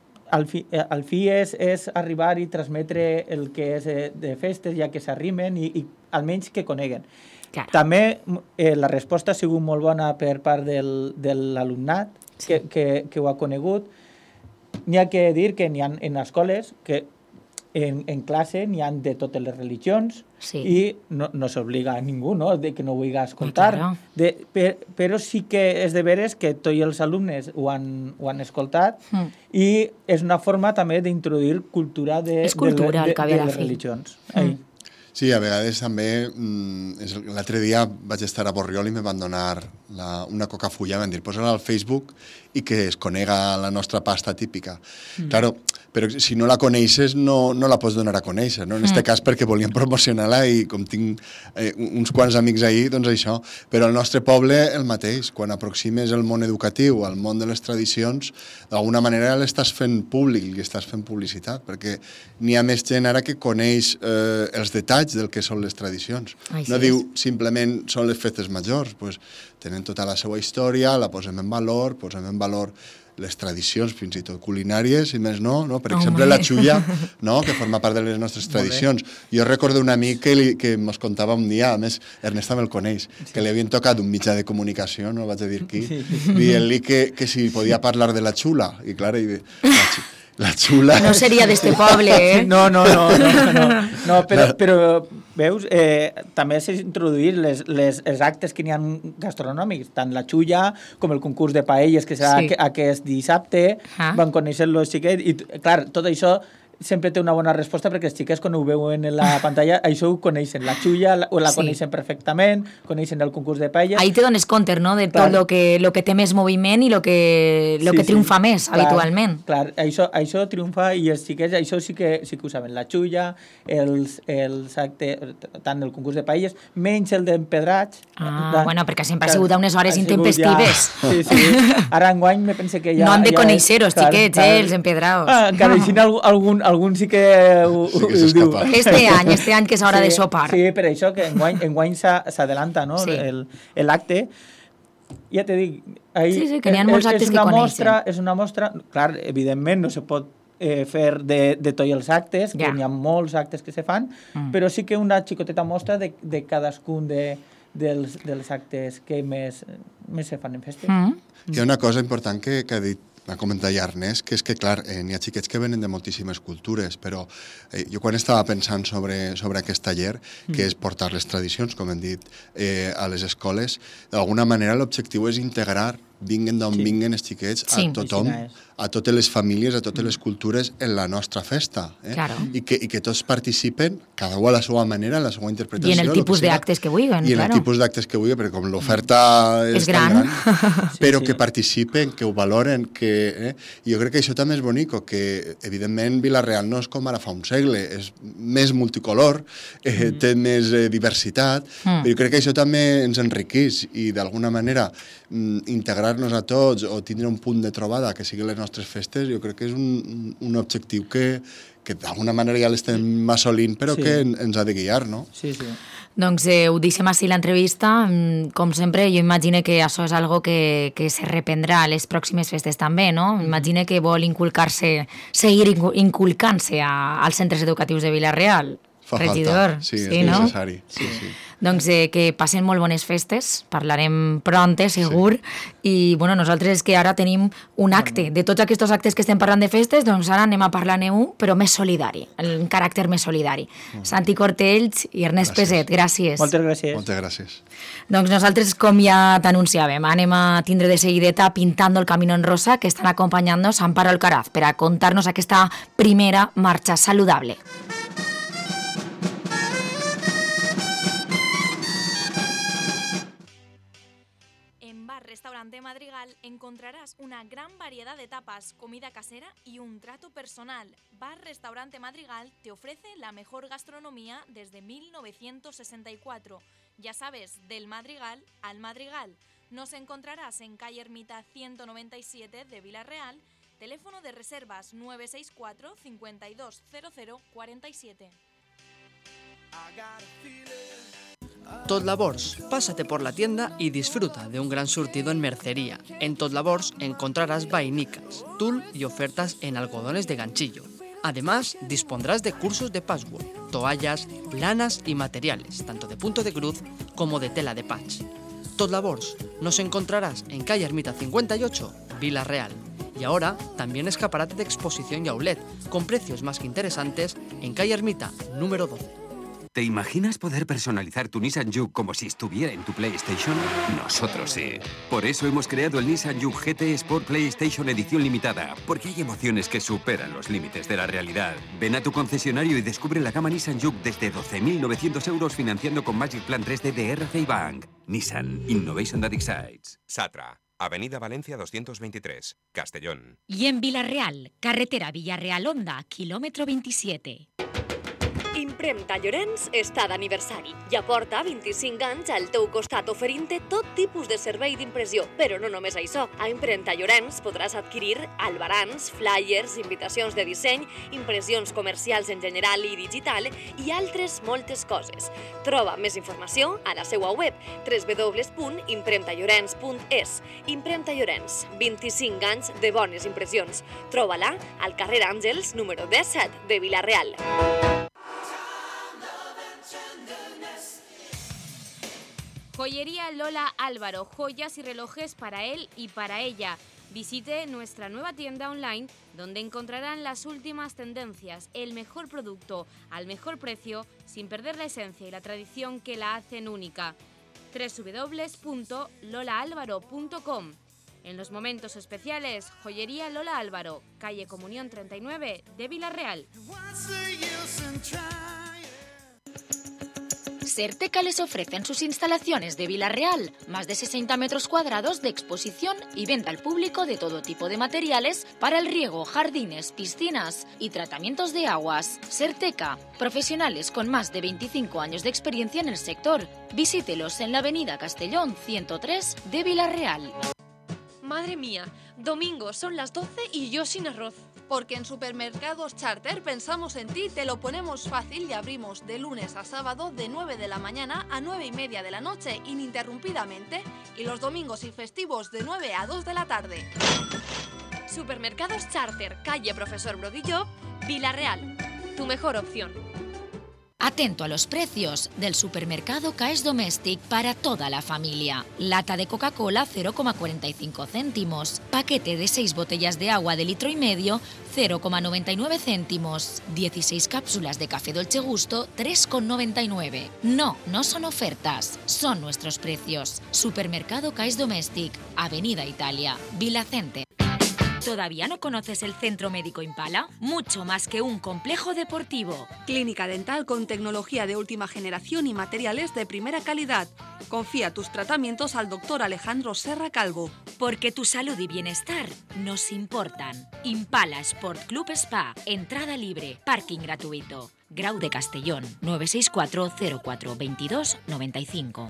al fi és arribar i transmetre el que és de festes, ja que s'arrimen i almenys que coneguen. També la resposta ha sigut molt bona per part de l'alumnat que ho ha conegut. N'hi ha que dir que n'hi ha en escoles que en classe n'hi ha de totes les religions i no s'obliga a ningú que no ho vulgui escoltar. Però sí que és de veres que tots els alumnes ho han escoltat i és una forma també d'introduir cultura de les religions. Sí, a vegades també, l'altre dia vaig estar a Borriol i me van donar una coca-fulla, van dir, posa-la al Facebook i que es conega la nostra pasta típica. Claro, però si no la coneixes no la pots donar a conèixer, no? En aquest cas perquè volíem promocionar-la i com tinc uns quants amics ahir, doncs això. Però al nostre poble el mateix, quan aproximes el món educatiu al món de les tradicions, d'alguna manera l'estàs fent públic i estàs fent publicitat, perquè n'hi ha més gent ara que coneix els detalls del que són les tradicions. No diu simplement són les festes majors, tenen tota la seva història, la posem en valor, posem en valor les tradicions, fins i tot culinàries, i més no? Per exemple, la xulla, que forma part de les nostres tradicions. Jo recordo un amic que ens contava un dia, a més, Ernest també el coneix, que li havien tocat un mitjà de comunicació, no vaig a dir qui, dient-li que si podia parlar de la xula, i clar, La xula... No seria d'este poble, eh? No, però veus, també s'ha introduït els actes que n'hi ha gastronòmics, tant la xulla com el concurs de paelles, que serà aquest dissabte, van conèixer els xiquets, i clar, tot això sempre té una bona resposta perquè els xiquets quan ho veuen en la pantalla això ho coneixen, la xulla la coneixen perfectament, coneixen el concurs de paelles. Ahí te dones compte, no?, de tot lo que té més moviment i lo que triomfa més habitualment. Clar, això triomfa i els xiquets això sí que ho saben, la xulla, els actes, tant el concurs de paelles, menys el d'empedrats. Bueno, perquè sempre ha sigut a unes hores intempestives. Sí. Ara enguany me pense que ja... No han de conèixer els xiquets, els empedrats. Encara així algun sí que ho diu. Este any que és hora de sopar. Sí, per això que enguany s'adelanta, no?, l'acte. Ja te dic... Sí, que n'hi ha molts actes que coneixen. És una mostra, clar, evidentment no se pot fer de tots els actes, que n'hi ha molts actes que se fan, però sí que una xicoteta mostra de cadascun dels actes que més se fan en festes. Hi ha una cosa important que ha dit, va comentar ja Ernest, que és que, clar, n'hi ha xiquets que venen de moltíssimes cultures, però jo quan estava pensant sobre aquest taller, que és portar les tradicions, com hem dit, a les escoles, d'alguna manera l'objectiu és integrar, vinguen d'on vinguen els xiquets, a tothom, a totes les famílies, a totes les cultures en la nostra festa. I que tots participen, cada un a la seva manera, en la seva interpretació. I en el tipus d'actes que vulguin. I en el tipus d'actes que vulguin, perquè com l'oferta és tan gran, però que participen, que ho valoren, que... Jo crec que això també és bonic, que evidentment Vila-real no és com ara fa un segle, és més multicolor, té més diversitat, però jo crec que això també ens enriqueix i d'alguna manera integrar-nos a tots o tindre un punt de trobada que siguin les nostres festes, jo crec que és un objectiu que d'alguna manera ja l'estem assolint, però que ens ha de guiar, no? Sí. Doncs ho deixem així l'entrevista. Com sempre, jo imagino que això és algo que se reprendrà a les pròximes festes també, no? Imagino que vol seguir inculcant-se als centres educatius de Vila-real. Fa regidor, falta, sí, és necessari. Sí. Doncs que passen molt bones festes, parlarem pronte, segur, i bueno, nosaltres que ara tenim un acte, de tots aquests actes que estem parlant de festes, doncs ara anem a parlar-ne un, però més solidari, en caràcter més solidari. Santi Cortells i Ernest Peset, gràcies. Moltes gràcies. Moltes gràcies. Doncs nosaltres, com ja t'anunciàvem, anem a tindre de seguideta Pintando el Camino en Rosa, que estan acompanyant-nos Amparo Alcaraz, per a contar-nos aquesta primera marxa saludable. Restaurante Madrigal encontrarás una gran variedad de tapas, comida casera y un trato personal. Bar Restaurante Madrigal te ofrece la mejor gastronomía desde 1964. Ya sabes, del Madrigal al Madrigal. Nos encontrarás en calle Ermita 197 de Vila-real, teléfono de reservas 964 520047. Tot Labors, pásate por la tienda y disfruta de un gran surtido en mercería. En Tot Labors encontrarás vainicas, tul y ofertas en algodones de ganchillo. Además, dispondrás de cursos de patchwork, toallas, lanas y materiales, tanto de punto de cruz como de tela de patch. Tot Labors, nos encontrarás en calle Ermita 58, Vila-real. Y ahora también escaparate de exposición y outlet, con precios más que interesantes en calle Ermita, número 12. ¿Te imaginas poder personalizar tu Nissan Juke como si estuviera en tu PlayStation? Nosotros sí. Por eso hemos creado el Nissan Juke GT Sport PlayStation Edición Limitada, porque hay emociones que superan los límites de la realidad. Ven a tu concesionario y descubre la gama Nissan Juke desde 12.900 euros financiando con Magic Plan 3D de RCI Bank. Nissan Innovation that excites. Satra, Avenida Valencia 223, Castellón. Y en Vila-real, carretera Villarreal-Onda, kilómetro 27. Impremta Llorenç està d'aniversari i aporta 25 anys al teu costat oferint-te tot tipus de servei d'impressió. Però no només això. A Impremta Llorenç podràs adquirir albarans, flyers, invitacions de disseny, impressions comercials en general i digital i altres moltes coses. Troba més informació a la seva web www.impremtallorens.es. Impremta Llorenç, 25 anys de bones impressions. Troba-la al carrer Àngels, número 17 de Vila-real. Joyería Lola Álvaro, joyas y relojes para él y para ella. Visite nuestra nueva tienda online donde encontrarán las últimas tendencias, el mejor producto al mejor precio sin perder la esencia y la tradición que la hacen única. www.lolaalvaro.com. En los momentos especiales, Joyería Lola Álvaro, calle Comunión 39 de Vila-real. Serteca les ofrece en sus instalaciones de Vila-real más de 60 metros cuadrados de exposición y venta al público de todo tipo de materiales para el riego, jardines, piscinas y tratamientos de aguas. Serteca, profesionales con más de 25 años de experiencia en el sector. Visítelos en la avenida Castellón 103 de Vila-real. Madre mía, domingo son las 12 y yo sin arroz. Porque en Supermercados Charter pensamos en ti, te lo ponemos fácil y abrimos de lunes a sábado de 9 de la mañana a 9:30 de la noche ininterrumpidamente y los domingos y festivos de 9 a 2 de la tarde. Supermercados Charter, calle Profesor Brodillo, Vila-real. Tu mejor opción. Atento a los precios del supermercado Caes Domestic para toda la familia. Lata de Coca-Cola 0,45 céntimos. Paquete de 6 botellas de agua de 1,5 litros, 0,99 céntimos. 16 cápsulas de café Dolce Gusto, 3,99. No, no son ofertas, son nuestros precios. Supermercado Caes Domestic, Avenida Italia, Vilacente. ¿Todavía no conoces el Centro Médico Impala? Mucho más que un complejo deportivo. Clínica dental con tecnología de última generación y materiales de primera calidad. Confía tus tratamientos al doctor Alejandro Serra Calvo. Porque tu salud y bienestar nos importan. Impala Sport Club Spa. Entrada libre. Parking gratuito. Grau de Castellón. 964 04 22 95.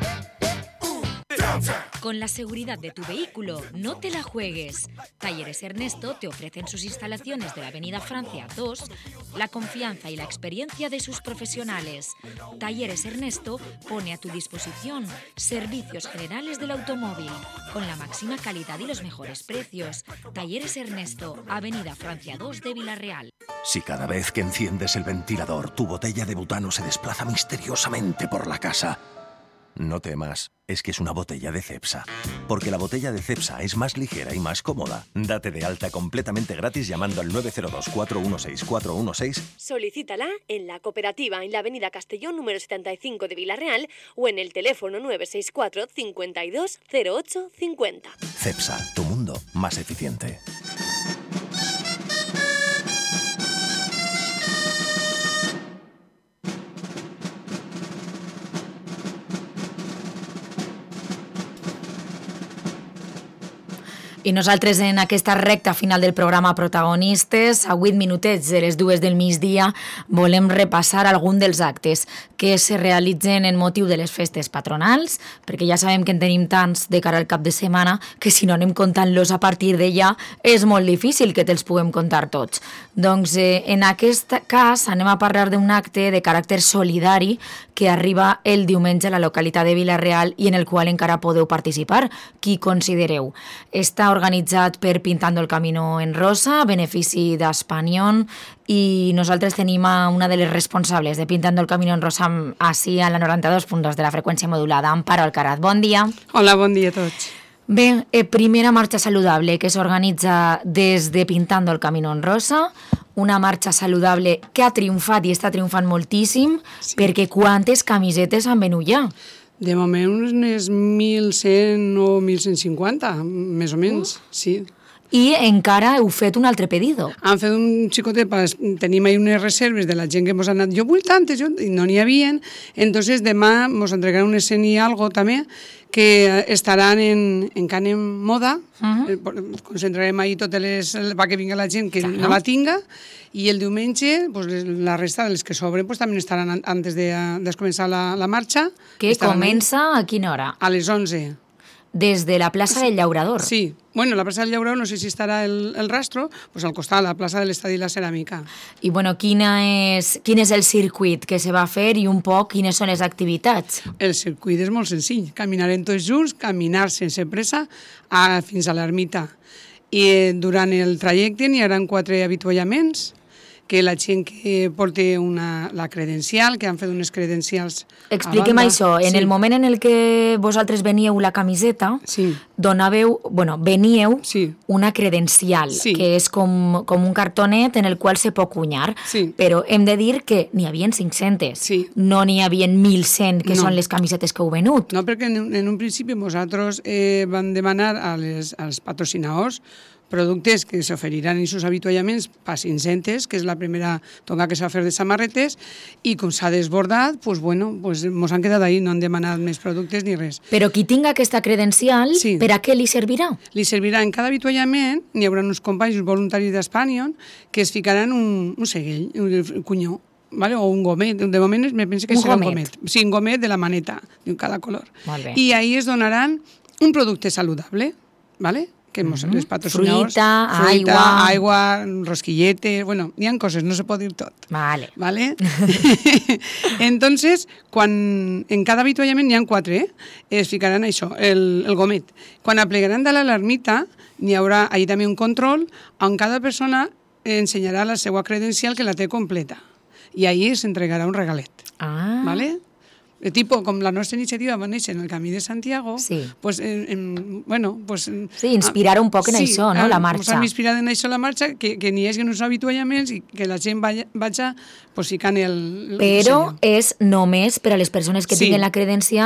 Con la seguridad de tu vehículo, no te la juegues. Talleres Ernesto te ofrecen sus instalaciones de la Avenida Francia 2, la confianza y la experiencia de sus profesionales. Talleres Ernesto pone a tu disposición servicios generales del automóvil, con la máxima calidad y los mejores precios. Talleres Ernesto, Avenida Francia 2 de Vila-real. Si cada vez que enciendes el ventilador, tu botella de butano se desplaza misteriosamente por la casa, no temas, es que es una botella de Cepsa. Porque la botella de Cepsa es más ligera y más cómoda. Date de alta completamente gratis llamando al 902-416-416. Solicítala en la cooperativa en la avenida Castellón número 75 de Vila-real o en el teléfono 964 52 08 50. Cepsa, tu mundo más eficiente. I nosaltres en aquesta recta final del programa Protagonistes, a 8 minutets de les 2 del migdia, volem repassar algun dels actes que se realitzen en motiu de les festes patronals, perquè ja sabem que en tenim tants de cara al cap de setmana que si no anem comptant-los a partir d'ella és molt difícil que te'ls puguem contar tots. Doncs en aquest cas anem a parlar d'un acte de caràcter solidari que arriba el diumenge a la localitat de Vila-real i en el qual encara podeu participar, qui considereu. Està organitzat per Pintando el Camino en Rosa, a benefici d'Espanyol, i nosaltres tenim a una de les responsables de Pintando el Camino en Rosa així a la 92.2 de la freqüència modulada, Amparo Alcaraz. Bon dia. Hola, bon dia a tots. Bé, primera marxa saludable que s'organitza des de Pintando el Camino en Rosa, una marxa saludable que ha triomfat i està triomfant moltíssim, sí. Perquè quantes camisetes han venut ja? De moment unes 1.100 o 1.150, més o menys, sí. I encara heu fet un altre pedido. Han fet un xicotet, tenim ahí unes reserves de la gent que ens ha anat, jo vull tantes, i no n'hi havien, entonces demà ens entregaran unes 100 i algo també, que estaran en Canem Moda, concentrarem ahí totes les, perquè vinga la gent que no la tinga, i el diumenge la resta de les que sobren també estaran antes de començar la marxa. Que comença a quina hora? A les 11. Des de la plaça del Llaurador. Sí, bueno, la plaça del Llaurador no sé si estarà el rastro, pues al costat, la plaça de l'Estadi i la Ceràmica. I bueno, quin és el circuit que se va fer i un poc quines són les activitats? El circuit és molt senzill, caminarem tots junts, caminar sense pressa fins a l'ermita. I durant el trajecte n'hi haurà 4 avituallaments que la gent que porta la credencial, que han fet unes credencials... Expliquem això. En el moment en el que vosaltres veníeu la camiseta, veníeu una credencial, que és com un cartonet en el qual se pot cunyar, però hem de dir que n'hi havia 500, no n'hi havia 1.100, que són les camisetes que heu venut. No, perquè en un principi nosaltres vam demanar als patrocinadors productes que s'oferiran en sus avituallaments per 500, que és la primera tonga que s'ha fet de samarretes, i com s'ha desbordat, mos han quedat ahí, no han demanat més productes ni res. Però qui tinga aquesta credencial, per a què li servirà? Li servirà en cada avituallament, n'hi haurà uns companys voluntaris d'Espanion que es ficaran un segell, un cunyó, ¿vale? O un gomet, de moment me penso que serà un gomet. Sí, un gomet de la maneta, de cada color. I ahí es donaran un producte saludable, ¿vale? Que les patrocinadors... Fruita, aigua, rosquilletes... Bueno, hi ha coses, no se pot dir tot. Vale. Entonces, quan en cada avituallament n'hi ha 4, es ficaran això, el gomet. Quan aplegaran de l'alarmita, n'hi haurà ahí també un control on cada persona ensenyarà la seva credencial que la té completa. I ahí s'entregarà un regalet. ¿Vale? Tipo, com la nostra iniciativa va néixer en el Camí de Santiago, inspirar un poc en això, no?, la marxa. Hem inspirat en això la marxa, que n'hi hagi uns avituallaments i que la gent vagi ficant el... Però és només per a les persones que tinguin la credencial,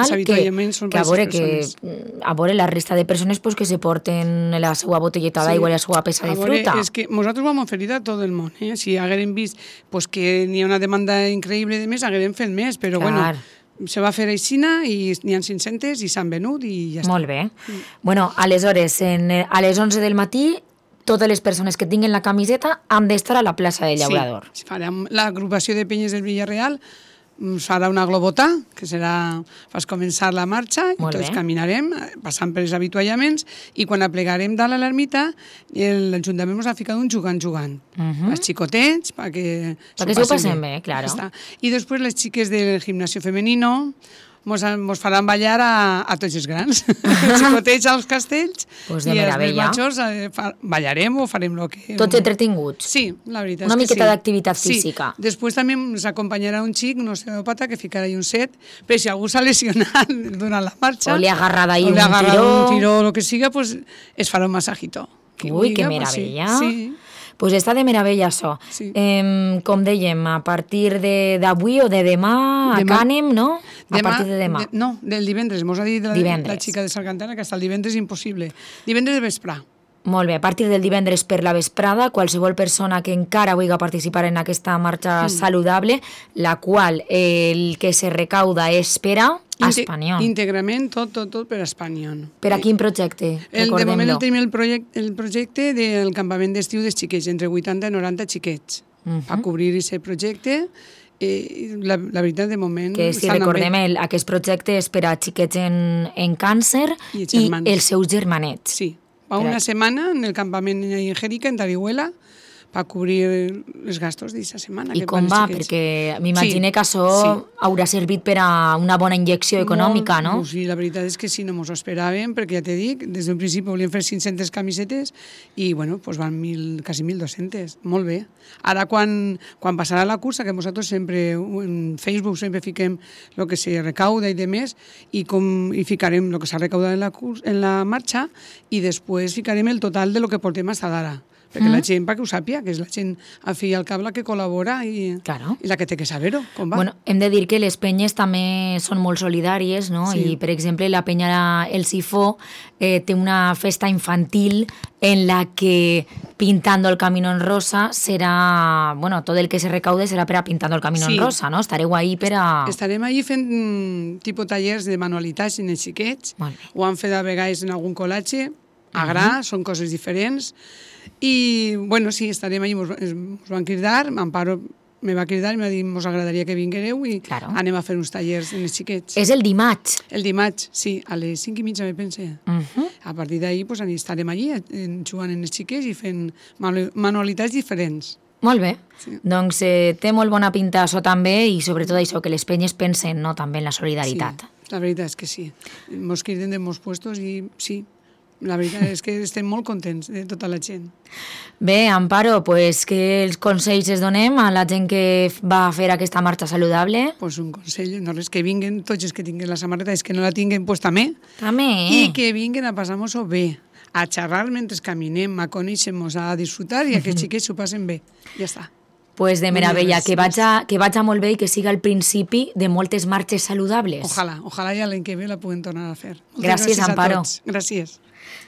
que a veure la resta de persones que se porten la seva botelleta d'aigua i la seva peça de fruta. És que nosaltres vam oferir a tot el món. Si haguérem vist que n'hi ha una demanda increïble de més, haguérem fet més, però bueno... Se va fer aixina i n'hi ha 500 i s'han venut i ja està. Molt bé. Bueno, aleshores, a les 11 del matí, totes les persones que tinguin la camiseta han d'estar a la plaça de Llaurador. Sí, farem l'agrupació de penyes del Villarreal, farà una globota, que serà fins començar la marxa, i tots caminarem, passant per els avituallaments, i quan aplegarem dalt a l'ermita, l'Ajuntament ens ha ficat un jugant. Els xicotets, perquè s'ho passen bé, claro. I després les xiques del gimnasio femenino mos faran ballar a tots els grans. Els xicotets als castells i els més majors ballarem o farem el que... Tots entretinguts. Sí, la veritat és que sí. Una miqueta d'activitat física. Després també ens acompanyarà un xic, un osteòpata, que ficarà un set, per si algú s'ha lesionat durant la marxa. O li ha agarrat ahí un tiró, o el que siga, es farà un massajito. Ui, que meravella. Sí. Pues està de meravella això. Com dèiem, a partir d'avui o de demà a Cànem, no? A partir de demà. No, del divendres. Mos ha dit la xica de Sargantana que hasta el divendres és impossible. Divendres de vesprà. Molt bé, a partir del divendres per la vesprada, qualsevol persona que encara vulgui participar en aquesta marxa saludable, la qual el que se recauda és per a Espanyol. Íntegrament, tot per Espanyol. Per a quin projecte? De moment tenim el projecte del campament d'estiu dels xiquets, entre 80 i 90 xiquets, a cobrir aquest projecte. La veritat, de moment... Que si recordem, aquest projecte és per a xiquets en càncer i els seus germanets. Sí. Va una setmana en el campament en Jerica, en Tarihuela, per cobrir els gastos d'aquesta setmana. I com va? Perquè m'imagino que això haurà servit per a una bona injecció econòmica, no? Sí, la veritat és que sí, no ens ho esperàvem, perquè ja t'he dit, des d'un principi volíem fer 500 camisetes i, bueno, van quasi 1.200. Molt bé. Ara, quan passarà la cursa, que nosaltres sempre, en Facebook, sempre fiquem el que se recauda i demés, i ficarem el que s'ha recaudat en la marxa, i després ficarem el total de lo que portem fins d'ara. Perquè la gent, perquè ho sàpia, que és la gent al fi i al cap la que col·labora i la que té que saber-ho, com va. Bueno, hem de dir que les penyes també són molt solidàries, no? I, per exemple, la penya El Sifó té una festa infantil en la que Pintando el Camino en Rosa serà... Bueno, tot el que se recaude serà per a Pintando el Camino en Rosa, no? Estareu ahí per a... Estarem ahí fent tipus tallers de manualitats en els xiquets. Ho han fet a vegades en algun col·latge, a gra, són coses diferents. I, bueno, sí, estarem allà, ens van cridar, Amparo me va cridar i m'ha dit ens agradaria que vinguereu i anem a fer uns tallers en els xiquets. És el dimarts? El dimarts, sí, a les 5:30 me pense. A partir d'ahir estarem allà jugant en els xiquets i fent manualitats diferents. Molt bé, doncs té molt bona pinta això també i sobretot això, que les penyes pensen també en la solidaritat. Sí, la veritat és que sí. Ens criden de molts puestos i sí. La veritat és que estem molt contents de tota la gent. Bé, Amparo, pues que els consells es donem a la gent que va fer aquesta marxa saludable? Pues un consell, no res, que vinguen tots els que tinguin la samarreta, és que no la tinguin pues també. També. I que vinguen a passar-nos-ho bé, a xerrar mentre caminem, a conèixer-nos, a disfrutar i a que els xiquets s'ho passen bé. Ja està. Pues de meravella, que vaig molt bé i que siga el principi de moltes marxes saludables. Ojalà ja l'any que ve la puguem tornar a fer. Gràcies, Amparo. Gràcies.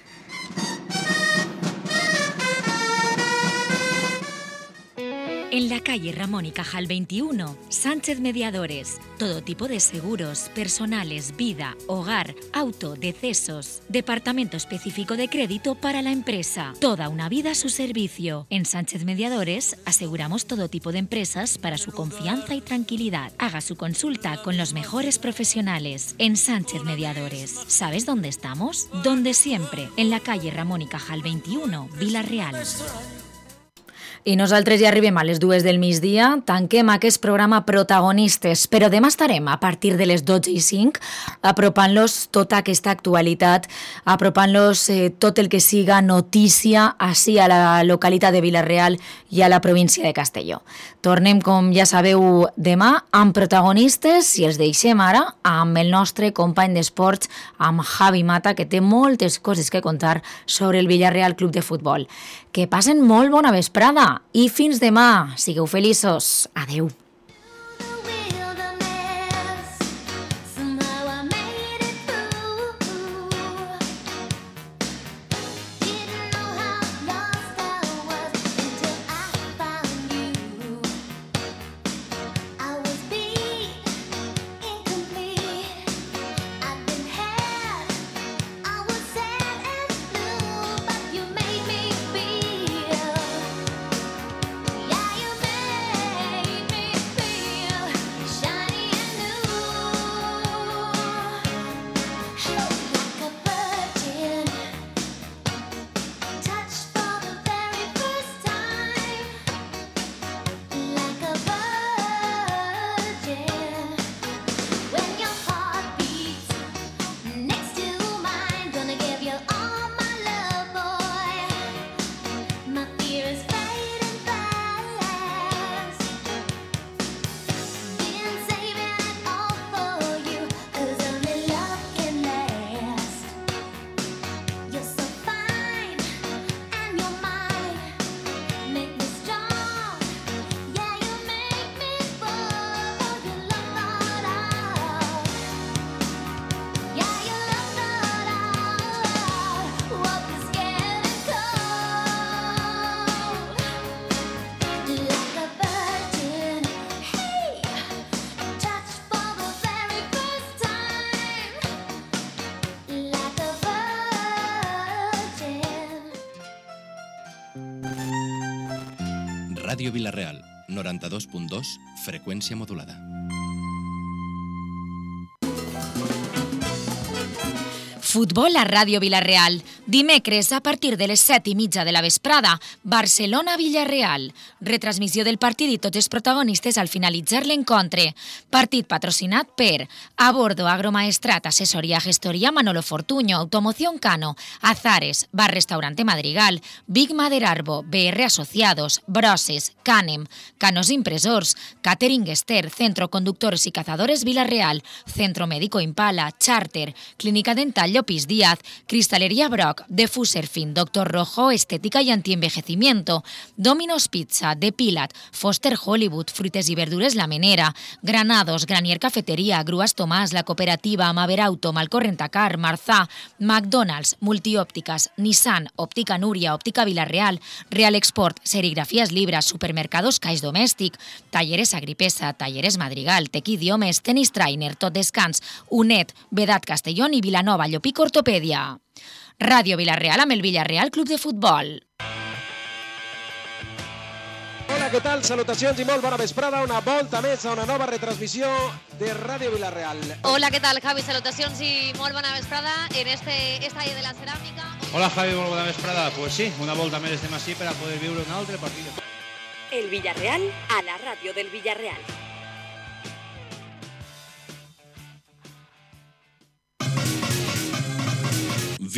En la calle Ramón y Cajal 21, Sánchez Mediadores. Todo tipo de seguros, personales, vida, hogar, auto, decesos. Departamento específico de crédito para la empresa. Toda una vida a su servicio. En Sánchez Mediadores aseguramos todo tipo de empresas para su confianza y tranquilidad. Haga su consulta con los mejores profesionales. En Sánchez Mediadores. ¿Sabes dónde estamos? Donde siempre. En la calle Ramón y Cajal 21, Vila-real. I nosaltres ja arribem a les 2 del migdia, tanquem aquest programa Protagonistes, però demà estarem a partir de les 12:05 apropant-los tota aquesta actualitat, apropant-los tot el que siga notícia així a la localitat de Vila-real i a la província de Castelló. Tornem, com ja sabeu, demà amb Protagonistes i els deixem ara amb el nostre company d'esports, amb Javi Mata, que té moltes coses que contar sobre el Villarreal Club de Futbol. Que passen molt bona vesprada i fins demà. Sigueu feliços. Adeu. Ràdio Vila-real, 92.2, freqüència modulada. Futbol a Ràdio Vila-real. Dimecres, a partir de les 7:30 de la vesprada, Barcelona-Villarreal. Retransmissió del partit i tots els protagonistes al finalitzar l'encontre. Partit patrocinat per Abordo Agromaestrat, Assessoria Gestoria Manolo Fortuño, Automoción Cano, Azares, Bar Restaurante Madrigal, Big Maderarbo, BR Asociados, Broses, Canem, Canos Impresors, Catering Ester, Centro Conductores y Cazadores Vila-real, Centro Médico Impala, Charter, Clínica Dental Llopis Díaz, Cristalería Brock, Defuser Fin, Doctor Rojo, Estética y Antienvejecimiento, Domino's Pizza, Depilat, Foster Hollywood, Fruites y Verdures La Menera, Granados, Granier Cafetería, Grúas Tomás, La Cooperativa, Maverauto, Malcorrentacar, Marzá, McDonald's, Multiópticas, Nissan, Óptica Núria, Óptica Vila-real, Real Export, Serigrafías Libras, Supermercados Cais Domèstic, Talleres Agripesa, Talleres Madrigal, Tec Idiomes, Tenis Trainer, Tot Descans, UNED, Vedat Castellón i Vilanova, Llopic Ortopèdia. Ràdio Vila-real amb el Villarreal Club de Futbol. Hola, què tal? Salutacions i molt bona vesprada. Una volta més a una nova retransmissió de Ràdio Vila-real. Hola, què tal, Javi? Salutacions i molt bona vesprada en este estadi de la ceràmica. Hola, Javi, molt bona vesprada. Pues sí, una volta més estem així per a poder viure un altre partit. El Villarreal a la ràdio del Villarreal.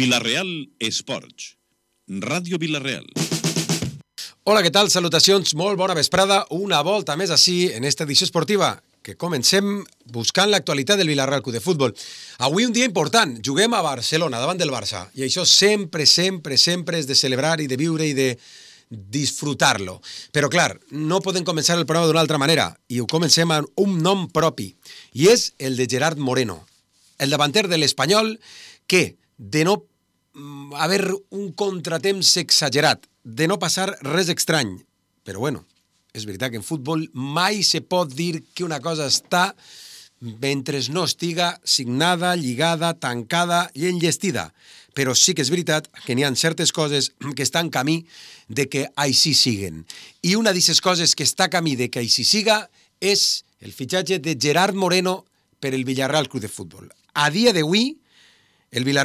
Vila-real Esports. Ràdio Vila-real. Hola, què tal? Salutacions, molt bona vesprada. Una volta més així en esta edició esportiva, que comencem buscant l'actualitat del Vila-real Club de Futbol. Avui un dia important, juguem a Barcelona, davant del Barça, i això sempre és de celebrar i de viure i de disfrutar-lo. Però clar, no podem començar el programa d'una altra manera, i ho comencem amb un nom propi, i és el de Gerard Moreno, el davanter de l'Espanyol, que de no haver un contratemps exagerat, de no passar res estrany, però bueno, és veritat que en futbol mai se pot dir que una cosa està mentre no estiga signada, lligada, tancada i enllestida. Però sí que és veritat que n'hi ha certes coses que estan camí de que així siguen. I una d'aquestes coses que està camí de que així siga és el fitxatge de Gerard Moreno per el Villarreal Club de Futbol. A dia d'avui, el Villarreal